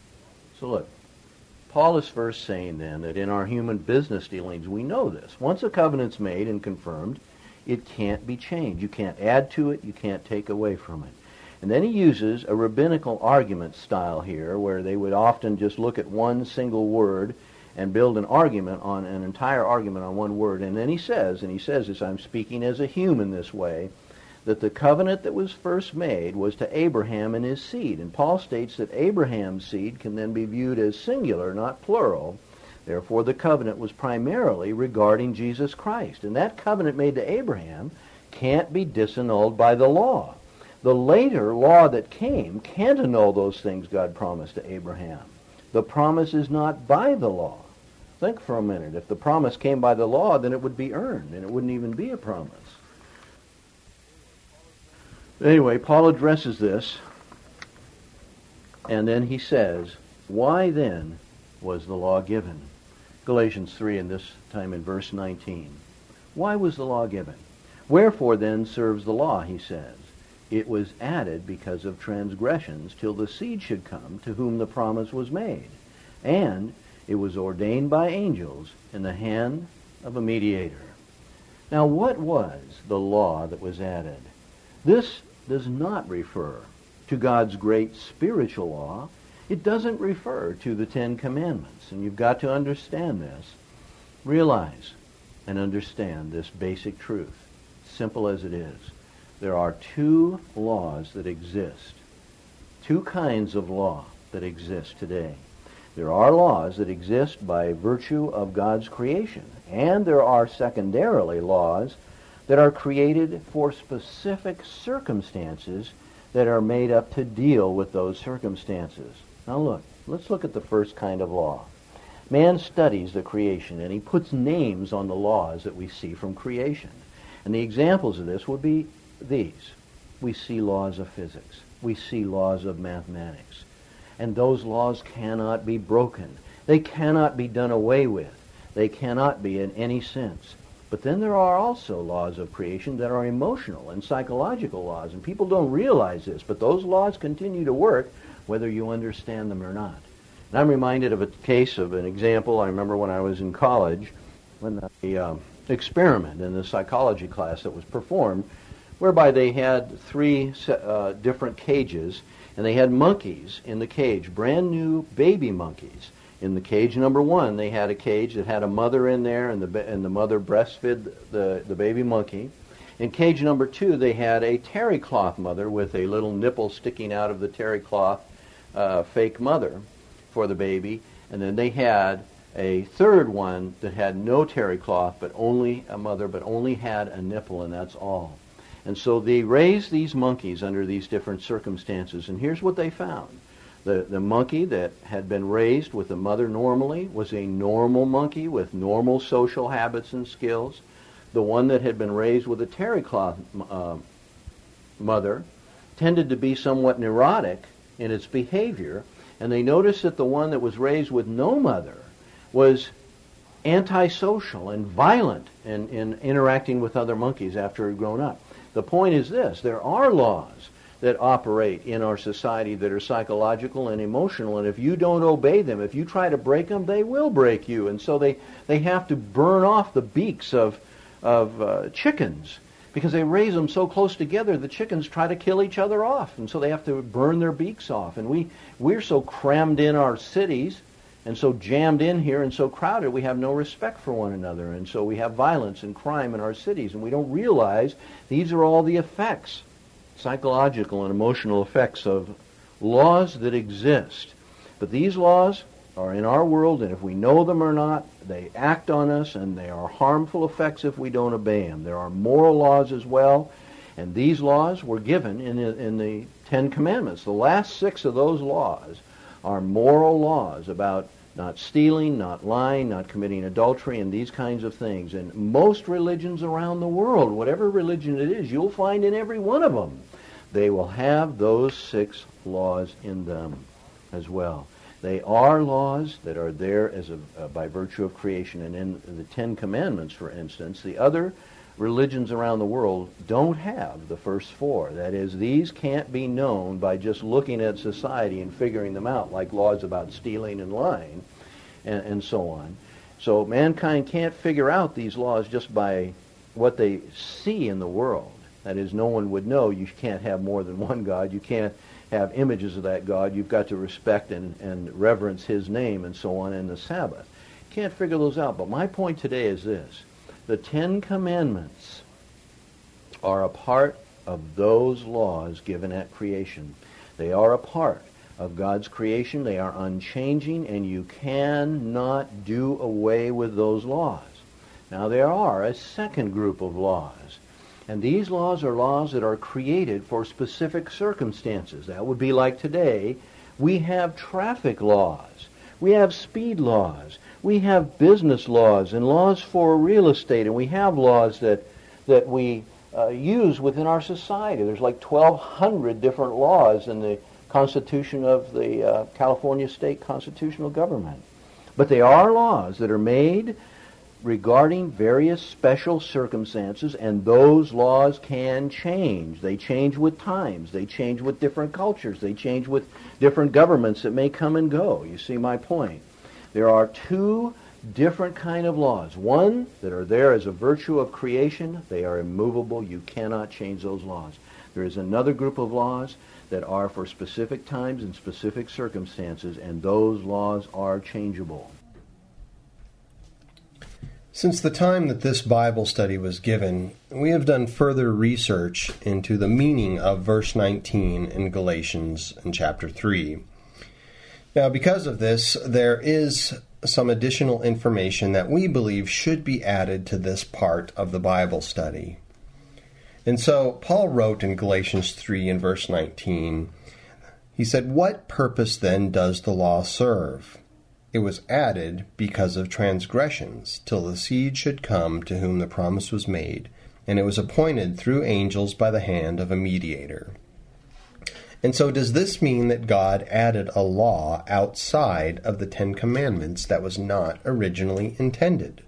So look, Paul is first saying then that in our human business dealings, we know this. Once a covenant's made and confirmed, it can't be changed. You can't add to it. You can't take away from it. And then he uses a rabbinical argument style here, where they would often just look at one single word and build an argument on an entire argument on one word. And then he says, and he says this, I'm speaking as a human this way, that the covenant that was first made was to Abraham and his seed. And Paul states that Abraham's seed can then be viewed as singular, not plural. Therefore, the covenant was primarily regarding Jesus Christ. And that covenant made to Abraham can't be disannulled by the law. The later law that came can't annul those things God promised to Abraham. The promise is not by the law. Think for a minute. If the promise came by the law, then it would be earned, and it wouldn't even be a promise. Anyway, Paul addresses this, and then he says, why then was the law given? Galatians three, and this time in verse nineteen. Why was the law given? Wherefore then serves the law, he says. It was added because of transgressions, till the seed should come to whom the promise was made. And it was ordained by angels in the hand of a mediator. Now, what was the law that was added? This does not refer to God's great spiritual law. It doesn't refer to the Ten Commandments. And you've got to understand this. Realize and understand this basic truth, simple as it is. There are two laws that exist, two kinds of law that exist today. There are laws that exist by virtue of God's creation, and there are secondarily laws that are created for specific circumstances that are made up to deal with those circumstances. Now look, let's look at the first kind of law. Man studies the creation, and he puts names on the laws that we see from creation. And the examples of this would be these. We see laws of physics. We see laws of mathematics. And those laws cannot be broken. They cannot be done away with. They cannot be in any sense. But then there are also laws of creation that are emotional and psychological laws, and people don't realize this, but those laws continue to work whether you understand them or not. And I'm reminded of a case of an example I remember when I was in college, when the uh, experiment in the psychology class that was performed, whereby they had three uh, different cages, and they had monkeys in the cage, brand new baby monkeys. In the cage number one, they had a cage that had a mother in there, and the and the mother breastfed the, the baby monkey. In cage number two, they had a terry cloth mother with a little nipple sticking out of the terry cloth uh, fake mother for the baby. And then they had a third one that had no terry cloth, but only a mother, but only had a nipple, and that's all. And so they raised these monkeys under these different circumstances, and here's what they found. The, the monkey that had been raised with the mother normally was a normal monkey with normal social habits and skills. The one that had been raised with a terry cloth uh, mother tended to be somewhat neurotic in its behavior, and they noticed that the one that was raised with no mother was antisocial and violent in, in interacting with other monkeys after it had grown up. The point is this: there are laws that operate in our society that are psychological and emotional, and if you don't obey them, if you try to break them, they will break you. And so they, they have to burn off the beaks of, of uh, chickens, because they raise them so close together, the chickens try to kill each other off, and so they have to burn their beaks off. And we, we're so crammed in our cities, and so jammed in here and so crowded, we have no respect for one another, and so we have violence and crime in our cities, and we don't realize these are all the effects, psychological and emotional effects of laws that exist. But these laws are in our world, and if we know them or not, they act on us, and they are harmful effects if we don't obey them. There are moral laws as well, and these laws were given in the, in the Ten Commandments. The last six of those laws are moral laws about not stealing, not lying, not committing adultery, and these kinds of things. And most religions around the world, whatever religion it is, you'll find in every one of them, they will have those six laws in them as well. They are laws that are there as a, uh, by virtue of creation. And in the Ten Commandments, for instance, the other religions around the world don't have the first four. That is, these can't be known by just looking at society and figuring them out, like laws about stealing and lying and, and so on. So mankind can't figure out these laws just by what they see in the world. That is, no one would know you can't have more than one God. You can't have images of that God. You've got to respect and, and reverence His name and so on in the Sabbath. Can't figure those out. But my point today is this. The Ten Commandments are a part of those laws given at creation. They are a part of God's creation. They are unchanging, and you cannot do away with those laws. Now, there are a second group of laws. And these laws are laws that are created for specific circumstances. That would be like today, we have traffic laws. We have speed laws. We have business laws and laws for real estate. And we have laws that, that we uh, use within our society. There's like twelve hundred different laws in the Constitution of the uh, California State Constitutional Government. But they are laws that are made regarding various special circumstances, and those laws can change. They change with times. They change with different cultures. They change with different governments that may come and go. You see my point? There are two different kind of laws. One, that are there as a virtue of creation. They are immovable. You cannot change those laws. There is another group of laws that are for specific times and specific circumstances, and those laws are changeable. Since the time that this Bible study was given, we have done further research into the meaning of verse nineteen in Galatians in chapter three. Now, because of this, there is some additional information that we believe should be added to this part of the Bible study. And so Paul wrote in Galatians three and verse nineteen, he said, "What purpose then does the law serve? It was added because of transgressions, till the seed should come to whom the promise was made, and it was appointed through angels by the hand of a mediator." And so does this mean that God added a law outside of the Ten Commandments that was not originally intended?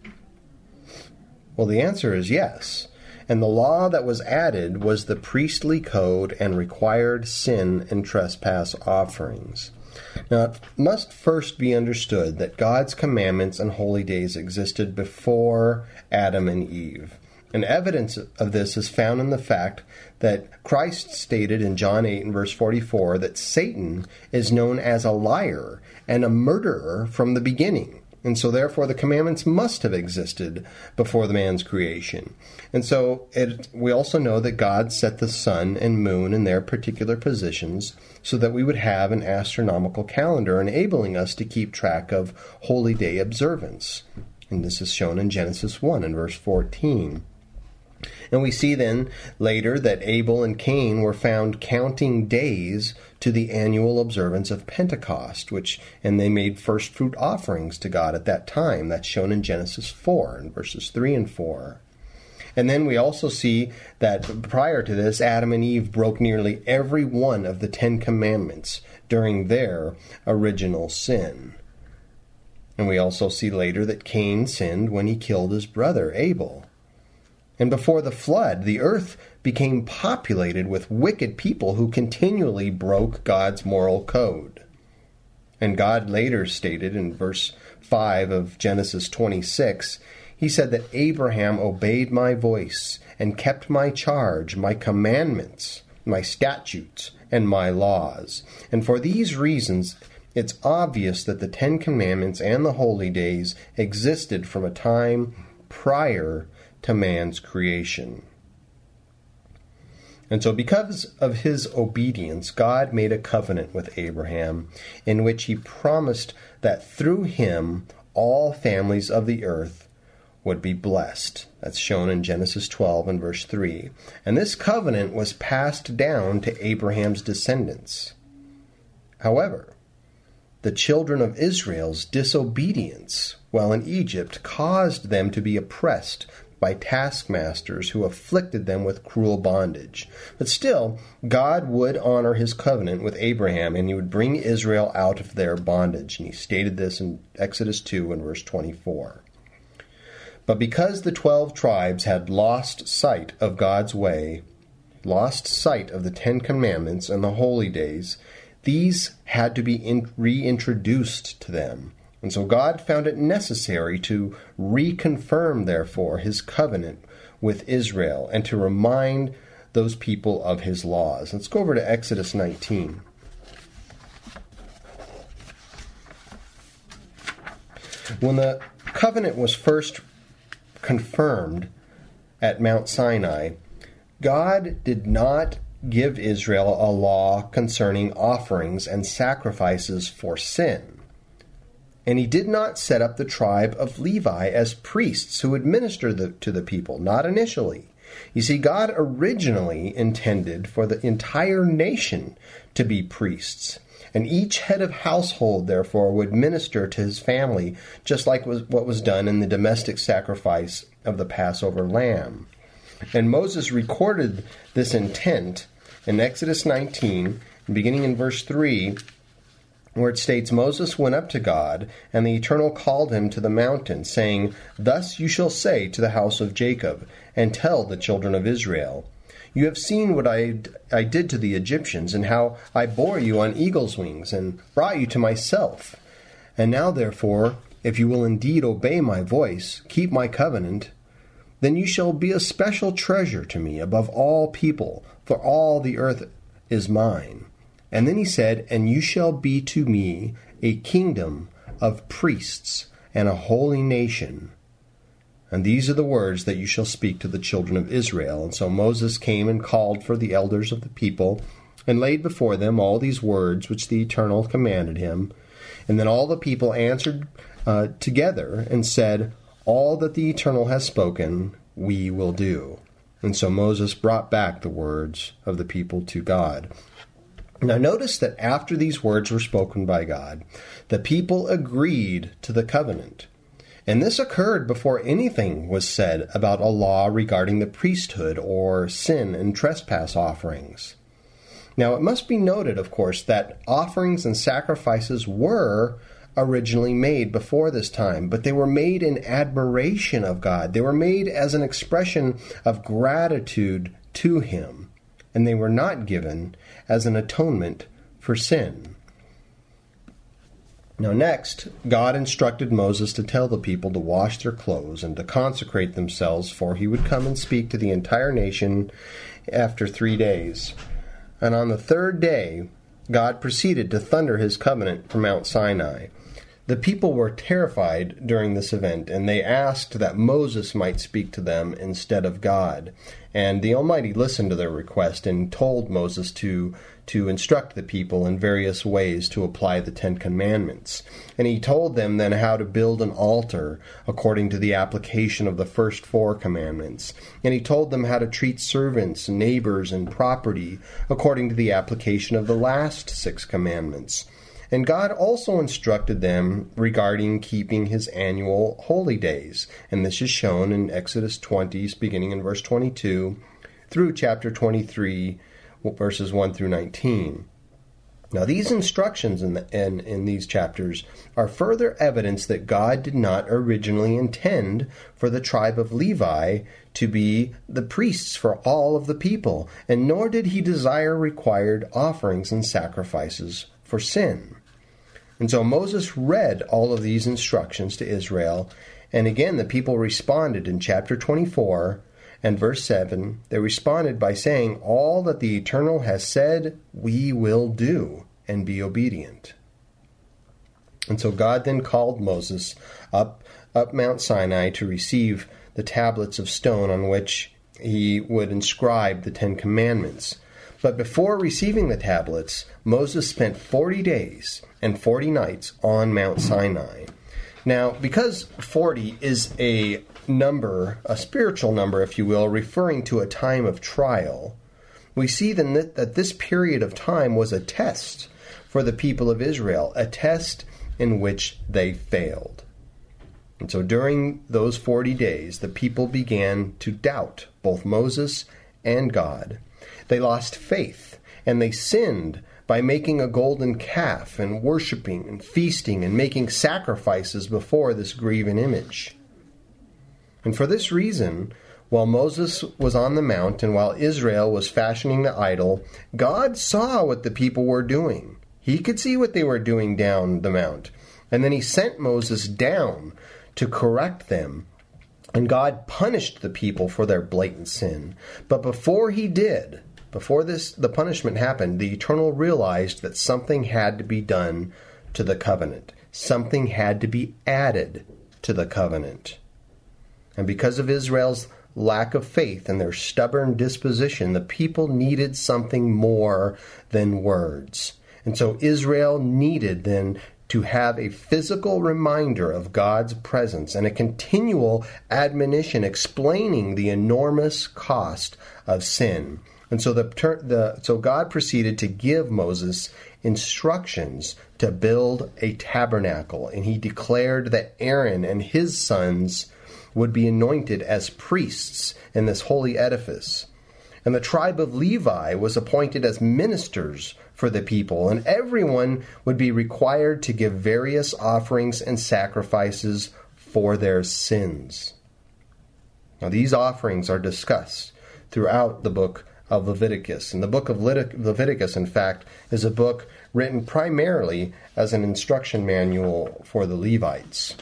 Well, the answer is yes. And the law that was added was the priestly code and required sin and trespass offerings. Now, it must first be understood that God's commandments and holy days existed before Adam and Eve. And evidence of this is found in the fact that Christ stated in John eight and verse forty-four that Satan is known as a liar and a murderer from the beginning. And so therefore the commandments must have existed before the man's creation. And so it, we also know that God set the sun and moon in their particular positions so that we would have an astronomical calendar enabling us to keep track of holy day observance. And this is shown in Genesis one and verse fourteen. And we see then later that Abel and Cain were found counting days to the annual observance of Pentecost, which and they made first fruit offerings to God at that time. That's shown in Genesis four and verses three and four. And then we also see that prior to this, Adam and Eve broke nearly every one of the Ten Commandments during their original sin. And we also see later that Cain sinned when he killed his brother Abel. And before the flood, the earth became populated with wicked people who continually broke God's moral code. And God later stated in verse five of Genesis twenty-six, he said that Abraham obeyed my voice and kept my charge, my commandments, my statutes, and my laws. And for these reasons, it's obvious that the Ten Commandments and the holy days existed from a time prior to man's creation. And so because of his obedience, God made a covenant with Abraham in which he promised that through him all families of the earth would be blessed. That's shown in Genesis twelve and verse three. And this covenant was passed down to Abraham's descendants. However, the children of Israel's disobedience while in Egypt caused them to be oppressed by taskmasters who afflicted them with cruel bondage. But still, God would honor his covenant with Abraham, and he would bring Israel out of their bondage. And he stated this in Exodus two and verse twenty-four. But because the twelve tribes had lost sight of God's way, lost sight of the Ten Commandments and the holy days, these had to be in- reintroduced to them. And so God found it necessary to reconfirm, therefore, his covenant with Israel and to remind those people of his laws. Let's go over to Exodus nineteen. When the covenant was first confirmed at Mount Sinai, God did not give Israel a law concerning offerings and sacrifices for sin. And he did not set up the tribe of Levi as priests who would minister the, to the people, not initially. You see, God originally intended for the entire nation to be priests. And each head of household, therefore, would minister to his family, just like was, what was done in the domestic sacrifice of the Passover lamb. And Moses recorded this intent in Exodus nineteen, beginning in verse three, where it states, Moses went up to God, and the Eternal called him to the mountain, saying, Thus you shall say to the house of Jacob, and tell the children of Israel, You have seen what I, I did to the Egyptians, and how I bore you on eagle's wings, and brought you to myself. And now, therefore, if you will indeed obey my voice, keep my covenant, then you shall be a special treasure to me above all people, for all the earth is mine. And then he said, And you shall be to me a kingdom of priests and a holy nation. And these are the words that you shall speak to the children of Israel. And so Moses came and called for the elders of the people, and laid before them all these words which the Eternal commanded him. And then all the people answered uh, together and said, "All that the Eternal has spoken, we will do." And so Moses brought back the words of the people to God. Now notice that after these words were spoken by God, the people agreed to the covenant. And this occurred before anything was said about a law regarding the priesthood or sin and trespass offerings. Now it must be noted, of course, that offerings and sacrifices were originally made before this time, but they were made in admiration of God. They were made as an expression of gratitude to Him, and they were not given as an atonement for sin. Now next, God instructed Moses to tell the people to wash their clothes and to consecrate themselves, for he would come and speak to the entire nation after three days. And on the third day, God proceeded to thunder his covenant from Mount Sinai. The people were terrified during this event, and they asked that Moses might speak to them instead of God. And the Almighty listened to their request and told Moses to, to instruct the people in various ways to apply the Ten Commandments. And he told them then how to build an altar according to the application of the first four commandments. And he told them how to treat servants, neighbors, and property according to the application of the last six commandments. And God also instructed them regarding keeping his annual holy days. And this is shown in Exodus twenty, beginning in verse twenty-two, through chapter twenty-three, verses one through nineteen. Now these instructions in, the, in, in these chapters are further evidence that God did not originally intend for the tribe of Levi to be the priests for all of the people, and nor did he desire required offerings and sacrifices for sin. And so Moses read all of these instructions to Israel, and again the people responded in chapter twenty-four and verse seven. They responded by saying, "All that the Eternal has said, we will do, and be obedient." And so God then called Moses up, up Mount Sinai to receive the tablets of stone on which he would inscribe the Ten Commandments. But before receiving the tablets, Moses spent forty days and forty nights on Mount Sinai. Now, because forty is a number, a spiritual number, if you will, referring to a time of trial, we see then that, that this period of time was a test for the people of Israel, a test in which they failed. And so during those forty days, the people began to doubt both Moses and God. They lost faith, and they sinned by making a golden calf and worshiping and feasting and making sacrifices before this graven image. And for this reason, while Moses was on the mount and while Israel was fashioning the idol, God saw what the people were doing. He could see what they were doing down the mount. And then he sent Moses down to correct them. And God punished the people for their blatant sin. But before he did, before this the punishment happened, the Eternal realized that something had to be done to the covenant. Something had to be added to the covenant. And because of Israel's lack of faith and their stubborn disposition, the people needed something more than words. And so Israel needed then to have a physical reminder of God's presence and a continual admonition explaining the enormous cost of sin. And so the, the so God proceeded to give Moses instructions to build a tabernacle, and he declared that Aaron and his sons would be anointed as priests in this holy edifice. And the tribe of Levi was appointed as ministers for the people, and everyone would be required to give various offerings and sacrifices for their sins. Now these offerings are discussed throughout the book of Leviticus. And the book of Leviticus, in fact, is a book written primarily as an instruction manual for the Levites.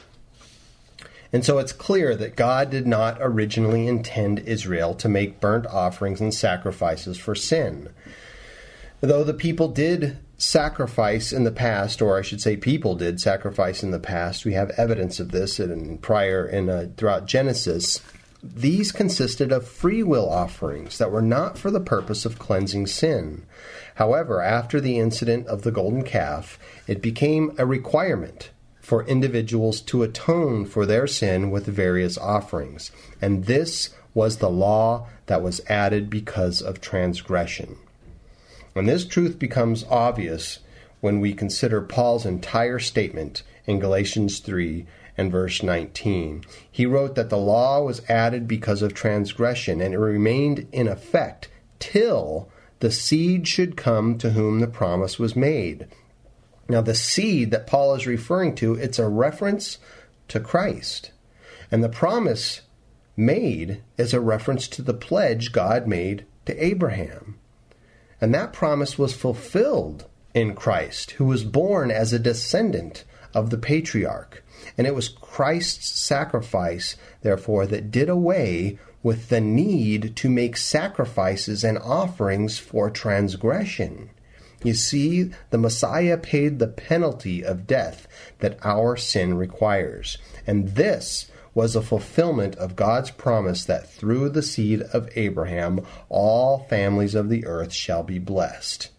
And so it's clear that God did not originally intend Israel to make burnt offerings and sacrifices for sin. Though the people did sacrifice in the past, or I should say people did sacrifice in the past, we have evidence of this in prior in uh, throughout Genesis. these consisted of free will offerings that were not for the purpose of cleansing sin. However, after the incident of the golden calf, it became a requirement for individuals to atone for their sin with various offerings. And this was the law that was added because of transgression. And this truth becomes obvious when we consider Paul's entire statement in Galatians three and verse nineteen. He wrote that the law was added because of transgression, and it remained in effect till the seed should come to whom the promise was made. Now, the seed that Paul is referring to, it's a reference to Christ. And the promise made is a reference to the pledge God made to Abraham. And that promise was fulfilled in Christ, who was born as a descendant of the patriarch. And it was Christ's sacrifice, therefore, that did away with the need to make sacrifices and offerings for transgression. You see, the Messiah paid the penalty of death that our sin requires. And this was a fulfillment of God's promise that through the seed of Abraham, all families of the earth shall be blessed.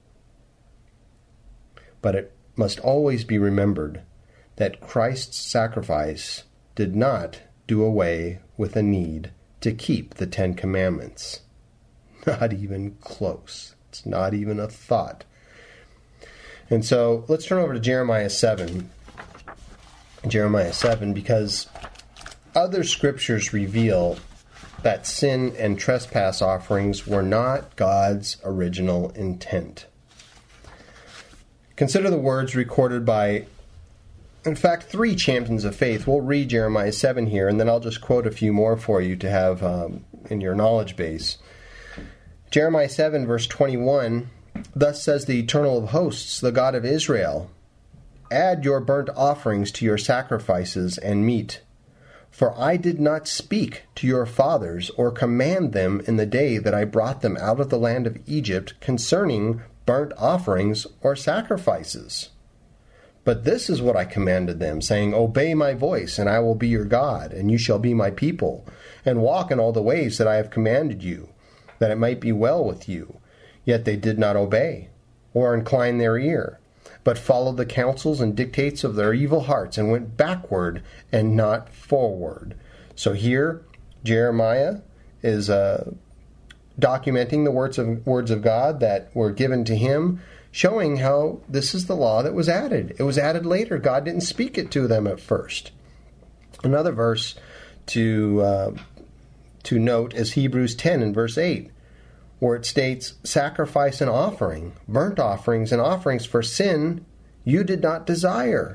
But it must always be remembered that Christ's sacrifice did not do away with a need to keep the Ten Commandments. Not even close. It's not even a thought. And so let's turn over to Jeremiah seven. Jeremiah seven, because other scriptures reveal that sin and trespass offerings were not God's original intent. Consider the words recorded by, in fact, three champions of faith. We'll read Jeremiah seven here, and then I'll just quote a few more for you to have um, in your knowledge base. Jeremiah seven, verse twenty-one, "Thus says the Eternal of hosts, the God of Israel, add your burnt offerings to your sacrifices and meat. For I did not speak to your fathers or command them in the day that I brought them out of the land of Egypt concerning burnt offerings or sacrifices. But this is what I commanded them, saying, Obey my voice, and I will be your God, and you shall be my people, and walk in all the ways that I have commanded you, that it might be well with you. Yet they did not obey, or incline their ear, but followed the counsels and dictates of their evil hearts, and went backward and not forward." So here, Jeremiah is uh, documenting the words of, words of God that were given to him, showing how this is the law that was added. It was added later. God didn't speak it to them at first. Another verse to uh, to note is Hebrews ten and verse eight, where it states, "Sacrifice and offering, burnt offerings and offerings for sin, you did not desire,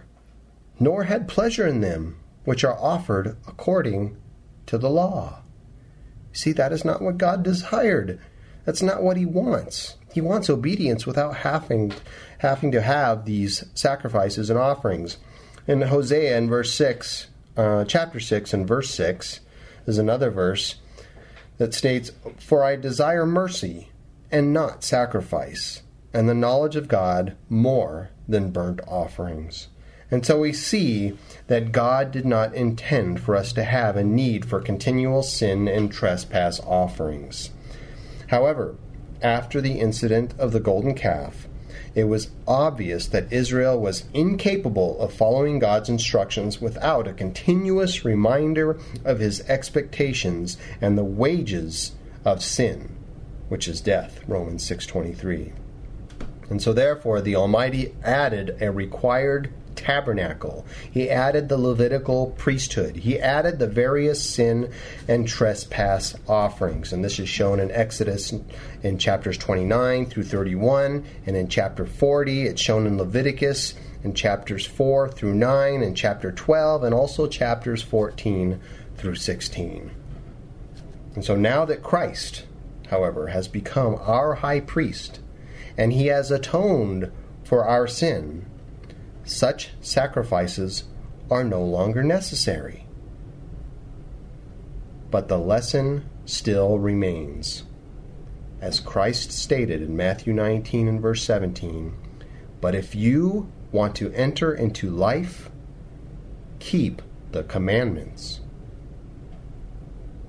nor had pleasure in them, which are offered according to the law." See, that is not what God desired. That's not what he wants. He wants obedience without having, having to have these sacrifices and offerings. In Hosea, in verse six, uh, chapter six and verse six, is another verse that states, "For I desire mercy and not sacrifice, and the knowledge of God more than burnt offerings." And so we see that God did not intend for us to have a need for continual sin and trespass offerings. However, after the incident of the golden calf, it was obvious that Israel was incapable of following God's instructions without a continuous reminder of his expectations and the wages of sin, which is death, Romans six twenty-three. And so therefore the Almighty added a required tabernacle. He added the Levitical priesthood. He added the various sin and trespass offerings. And this is shown in Exodus in chapters twenty-nine through thirty-one. And in chapter forty, it's shown in Leviticus in chapters four through nine, and chapter twelve, and also chapters fourteen through sixteen. And so now that Christ, however, has become our high priest, and he has atoned for our sin, such sacrifices are no longer necessary. But the lesson still remains. As Christ stated in Matthew nineteen and verse seventeen, "But if you want to enter into life, keep the commandments."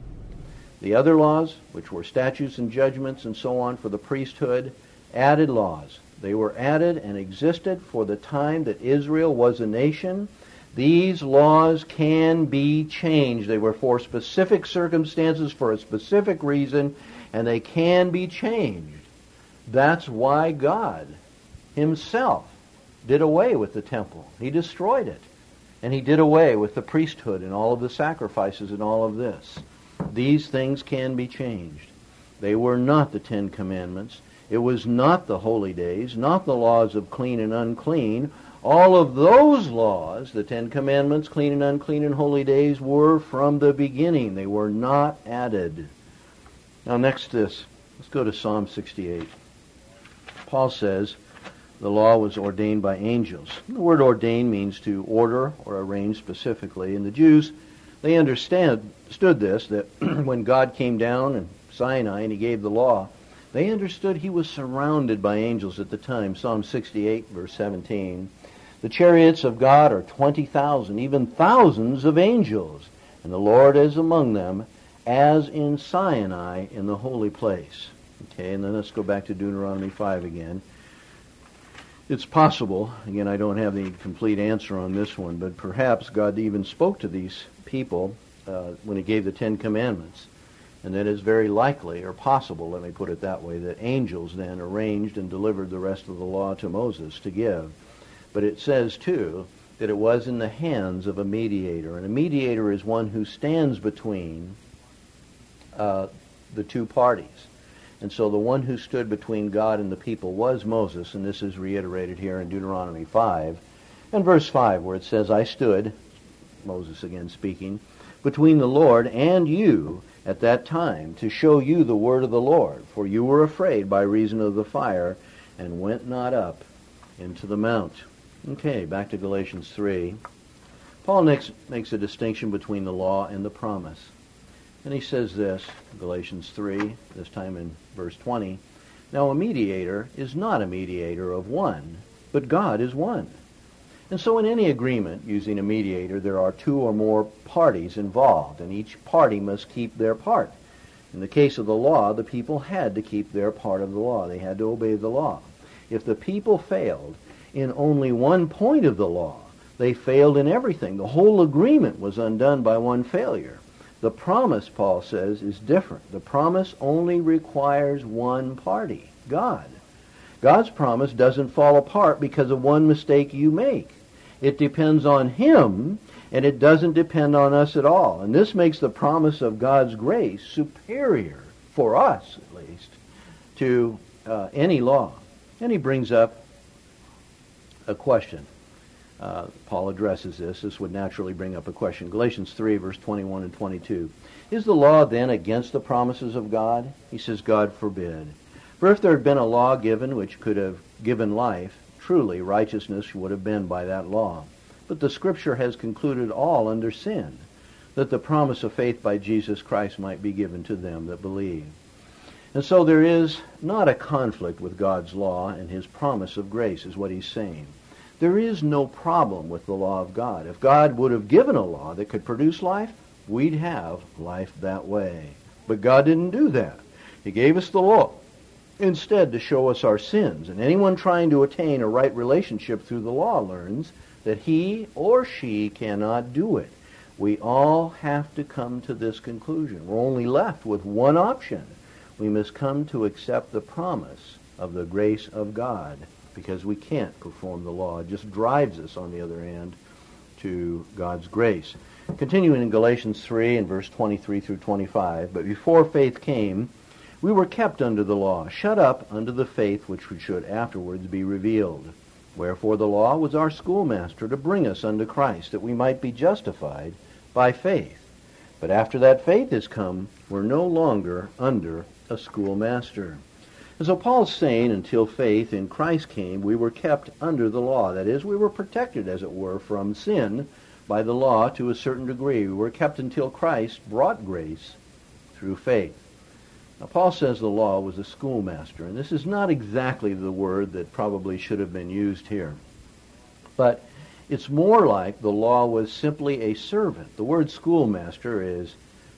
The other laws, which were statutes and judgments and so on for the priesthood, added laws. They were added and existed for the time that Israel was a nation. These laws can be changed. They were for specific circumstances, for a specific reason, and they can be changed. That's why God himself did away with the temple. He destroyed it. And he did away with the priesthood and all of the sacrifices and all of this. These things can be changed. They were not the Ten Commandments. It was not the holy days, not the laws of clean and unclean. All of those laws, the Ten Commandments, clean and unclean, and holy days, were from the beginning. They were not added. Now next this, let's go to Psalm sixty-eight. Paul says the law was ordained by angels. The word ordain means to order or arrange specifically. And the Jews, they understand, understood this, that when God came down in Sinai and he gave the law, they understood he was surrounded by angels at the time. Psalm sixty-eight, verse seventeen. The chariots of God are twenty thousand, even thousands of angels, and the Lord is among them, as in Sinai in the holy place. Okay, and then let's go back to Deuteronomy five again. It's possible, again, I don't have the complete answer on this one, but perhaps God even spoke to these people uh, when he gave the Ten Commandments. And that is very likely, or possible, let me put it that way, that angels then arranged and delivered the rest of the law to Moses to give. But it says, too, that it was in the hands of a mediator. And a mediator is one who stands between uh, the two parties. And so the one who stood between God and the people was Moses, and this is reiterated here in Deuteronomy five. And verse five, where it says, I stood, Moses again speaking, between the Lord and you at that time to show you the word of the Lord, for you were afraid by reason of the fire, and went not up into the mount. Okay, back to Galatians three. Paul next makes a distinction between the law and the promise. And he says this, Galatians three, this time in verse twenty, Now a mediator is not a mediator of one, but God is one. And so in any agreement using a mediator, there are two or more parties involved, and each party must keep their part. In the case of the law, the people had to keep their part of the law. They had to obey the law. If the people failed in only one point of the law, they failed in everything. The whole agreement was undone by one failure. The promise, Paul says, is different. The promise only requires one party, God. God's promise doesn't fall apart because of one mistake you make. It depends on him, and it doesn't depend on us at all. And this makes the promise of God's grace superior, for us at least, to uh, any law. And he brings up a question. Uh, Paul addresses this. This would naturally bring up a question. Galatians three, verse twenty-one and twenty-two. Is the law then against the promises of God? He says, God forbid. For if there had been a law given which could have given life, truly righteousness would have been by that law. But the Scripture has concluded all under sin, that the promise of faith by Jesus Christ might be given to them that believe. And so there is not a conflict with God's law and his promise of grace, is what he's saying. There is no problem with the law of God. If God would have given a law that could produce life, we'd have life that way. But God didn't do that. He gave us the law instead to show us our sins. And anyone trying to attain a right relationship through the law learns that he or she cannot do it. We all have to come to this conclusion. We're only left with one option. We must come to accept the promise of the grace of God, because we can't perform the law. It just drives us, on the other hand, to God's grace. Continuing in Galatians three and verse twenty-three through twenty-five, but before faith came, we were kept under the law, shut up under the faith which should afterwards be revealed. Wherefore the law was our schoolmaster to bring us unto Christ, that we might be justified by faith. But after that faith is come, we're no longer under a schoolmaster. And so Paul's saying, until faith in Christ came, we were kept under the law. That is, we were protected, as it were, from sin by the law to a certain degree. We were kept until Christ brought grace through faith. Now, Paul says the law was a schoolmaster, and this is not exactly the word that probably should have been used here. But it's more like the law was simply a servant. The word schoolmaster is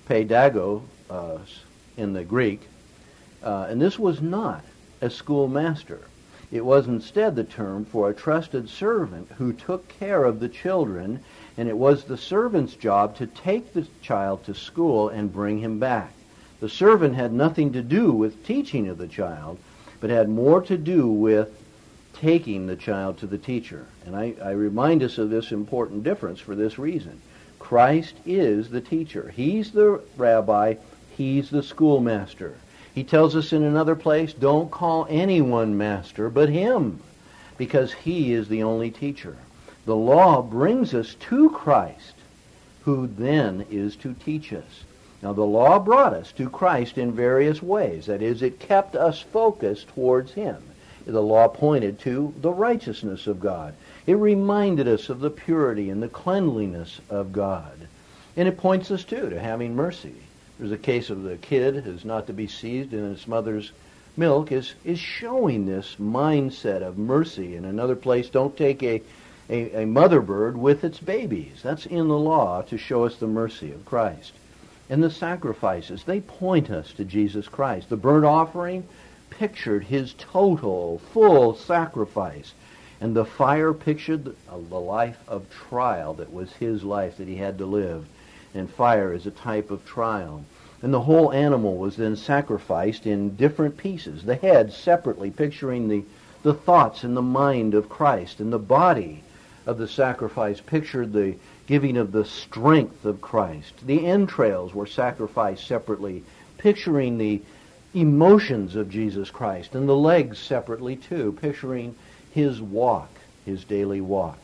Paidago uh, in the Greek, uh, and this was not a schoolmaster. It was instead the term for a trusted servant who took care of the children, and it was the servant's job to take the child to school and bring him back. The servant had nothing to do with teaching of the child, but had more to do with taking the child to the teacher. And I, I remind us of this important difference for this reason. Christ is the teacher. He's the rabbi. He's the schoolmaster. He tells us in another place, don't call anyone master but him, because he is the only teacher. The law brings us to Christ, who then is to teach us. Now, the law brought us to Christ in various ways. That is, it kept us focused towards him. The law pointed to the righteousness of God. It reminded us of the purity and the cleanliness of God. And it points us, too, to having mercy. There's a case of the kid who's not to be seized in its mother's milk is, is showing this mindset of mercy. In another place, don't take a, a, a mother bird with its babies. That's in the law to show us the mercy of Christ. And the sacrifices, they point us to Jesus Christ. The burnt offering pictured his total, full sacrifice. And the fire pictured the, uh, the life of trial that was his life that he had to live. And fire is a type of trial. And the whole animal was then sacrificed in different pieces. The head separately, picturing the, the thoughts and the mind of Christ. And the body of the sacrifice pictured the giving of the strength of Christ. The entrails were sacrificed separately, picturing the emotions of Jesus Christ. And the legs separately, too, picturing his walk, his daily walk.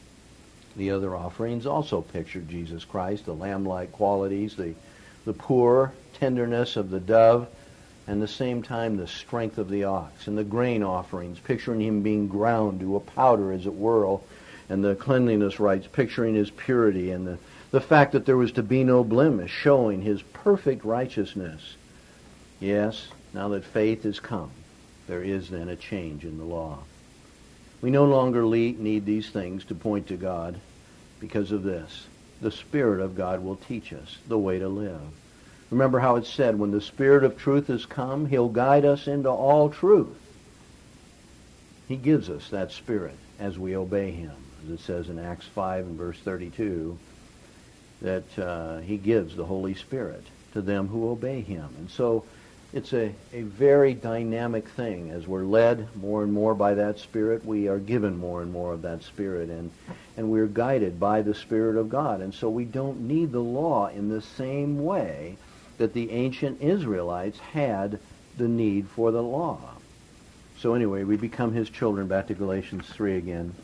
The other offerings also pictured Jesus Christ, the lamb-like qualities, the, the poor tenderness of the dove, and at the same time the strength of the ox. And the grain offerings, picturing him being ground to a powder, as it were, and the cleanliness rites, picturing his purity, and the, the fact that there was to be no blemish, showing his perfect righteousness. Yes, now that faith has come, there is then a change in the law. We no longer need these things to point to God because of this. The Spirit of God will teach us the way to live. Remember how it said, when the Spirit of truth has come, he'll guide us into all truth. He gives us that Spirit as we obey him. As it says in Acts five and verse thirty-two, that uh, he gives the Holy Spirit to them who obey him. And so it's a, a very dynamic thing. As we're led more and more by that Spirit, we are given more and more of that Spirit, and, and we're guided by the Spirit of God. And so we don't need the law in the same way that the ancient Israelites had the need for the law. So anyway, we become his children, back to Galatians three again,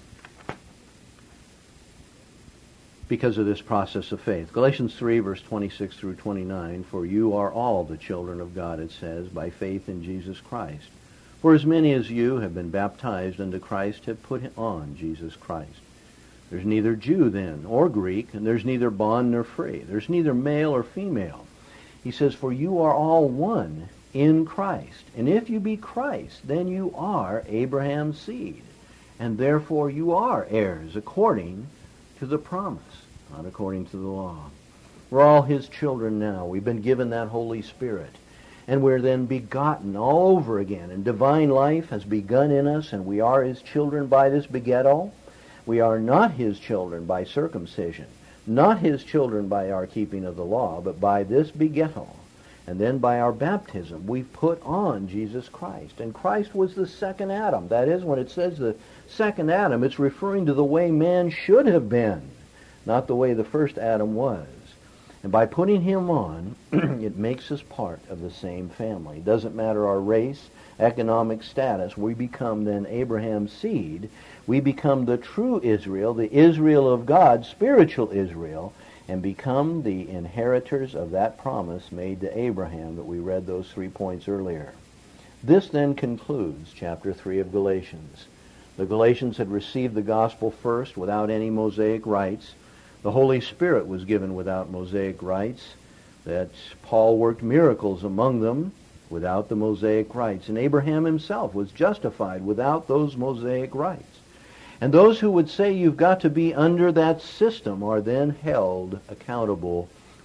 because of this process of faith. Galatians three, verse twenty-six through twenty-nine, for you are all the children of God, it says, by faith in Jesus Christ. For as many as you have been baptized into Christ have put on Jesus Christ. There's neither Jew then or Greek, and there's neither bond nor free. There's neither male or female. He says, for you are all one in Christ. And if you be Christ, then you are Abraham's seed. And therefore you are heirs according to the promise, not according to the law. We're all his children now. We've been given that Holy Spirit. And we're then begotten all over again. And divine life has begun in us, and we are his children by this begettal. We are not his children by circumcision, not his children by our keeping of the law, but by this begettal. And then by our baptism, we've put on Jesus Christ. And Christ was the second Adam. That is, when it says the second Adam, it's referring to the way man should have been, not the way the first Adam was. And by putting him on, it makes us part of the same family. It doesn't matter our race, economic status. We become then Abraham's seed. We become the true Israel, the Israel of God, spiritual Israel, and become the inheritors of that promise made to Abraham that we read those three points earlier. This then concludes chapter three of Galatians. The Galatians had received the gospel first without any Mosaic rites. The Holy Spirit was given without Mosaic rites. That Paul worked miracles among them without the Mosaic rites. And Abraham himself was justified without those Mosaic rites. And those who would say you've got to be under that system are then held accountable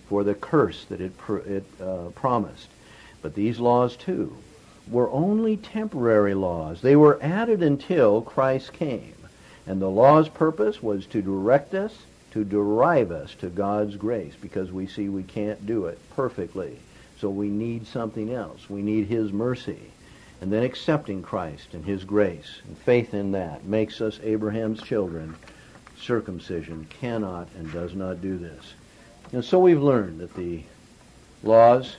for the curse that it, pr- it uh, promised. But these laws, too, were only temporary laws. They were added until Christ came. And the law's purpose was to direct us, to derive us to God's grace, because we see we can't do it perfectly. So we need something else. We need His mercy. And then accepting Christ and His grace and faith in that makes us Abraham's children. Circumcision cannot and does not do this. And so we've learned that the laws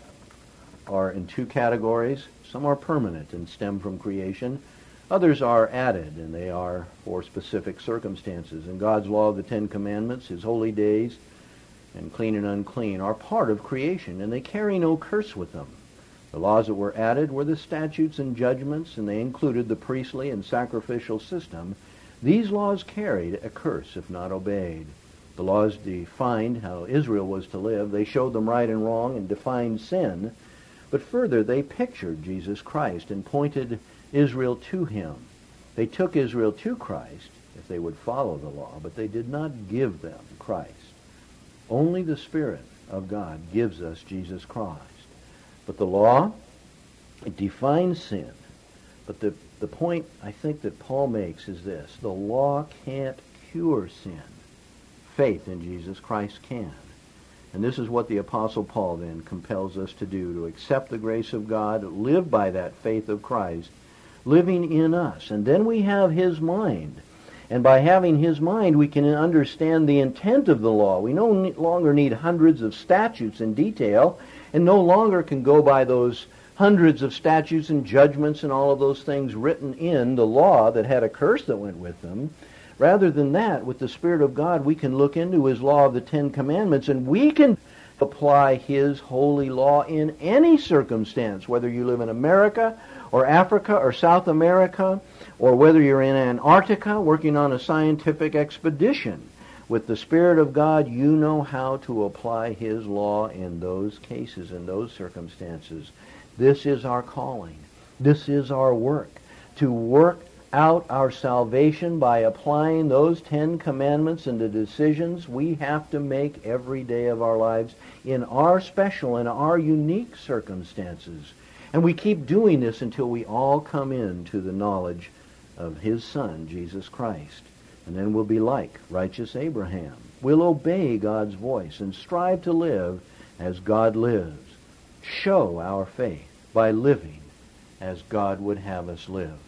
are in two categories. Some are permanent and stem from creation. Others are added, and they are for specific circumstances. And God's law of the Ten Commandments, His holy days, and clean and unclean are part of creation, and they carry no curse with them. The laws that were added were the statutes and judgments, and they included the priestly and sacrificial system. These laws carried a curse if not obeyed. The laws defined how Israel was to live. They showed them right and wrong and defined sin. But further, they pictured Jesus Christ and pointed Israel to Him. They took Israel to Christ if they would follow the law, but they did not give them Christ. Only the Spirit of God gives us Jesus Christ. But the law, it defines sin. But the, the point I think that Paul makes is this: the law can't cure sin. Faith in Jesus Christ can. And this is what the Apostle Paul then compels us to do, to accept the grace of God, live by that faith of Christ, living in us. And then we have His mind. And by having His mind, we can understand the intent of the law. We no longer need hundreds of statutes in detail, and no longer can go by those hundreds of statutes and judgments and all of those things written in the law that had a curse that went with them. Rather than that, with the Spirit of God, we can look into His law of the Ten Commandments, and we can apply His holy law in any circumstance, whether you live in America or Africa or South America, or whether you're in Antarctica working on a scientific expedition. With the Spirit of God, you know how to apply His law in those cases, in those circumstances. This is our calling. This is our work, to work out our salvation by applying those Ten Commandments and the decisions we have to make every day of our lives in our special and our unique circumstances. And we keep doing this until we all come into the knowledge of His Son, Jesus Christ. And then we'll be like righteous Abraham. We'll obey God's voice and strive to live as God lives. Show our faith by living as God would have us live.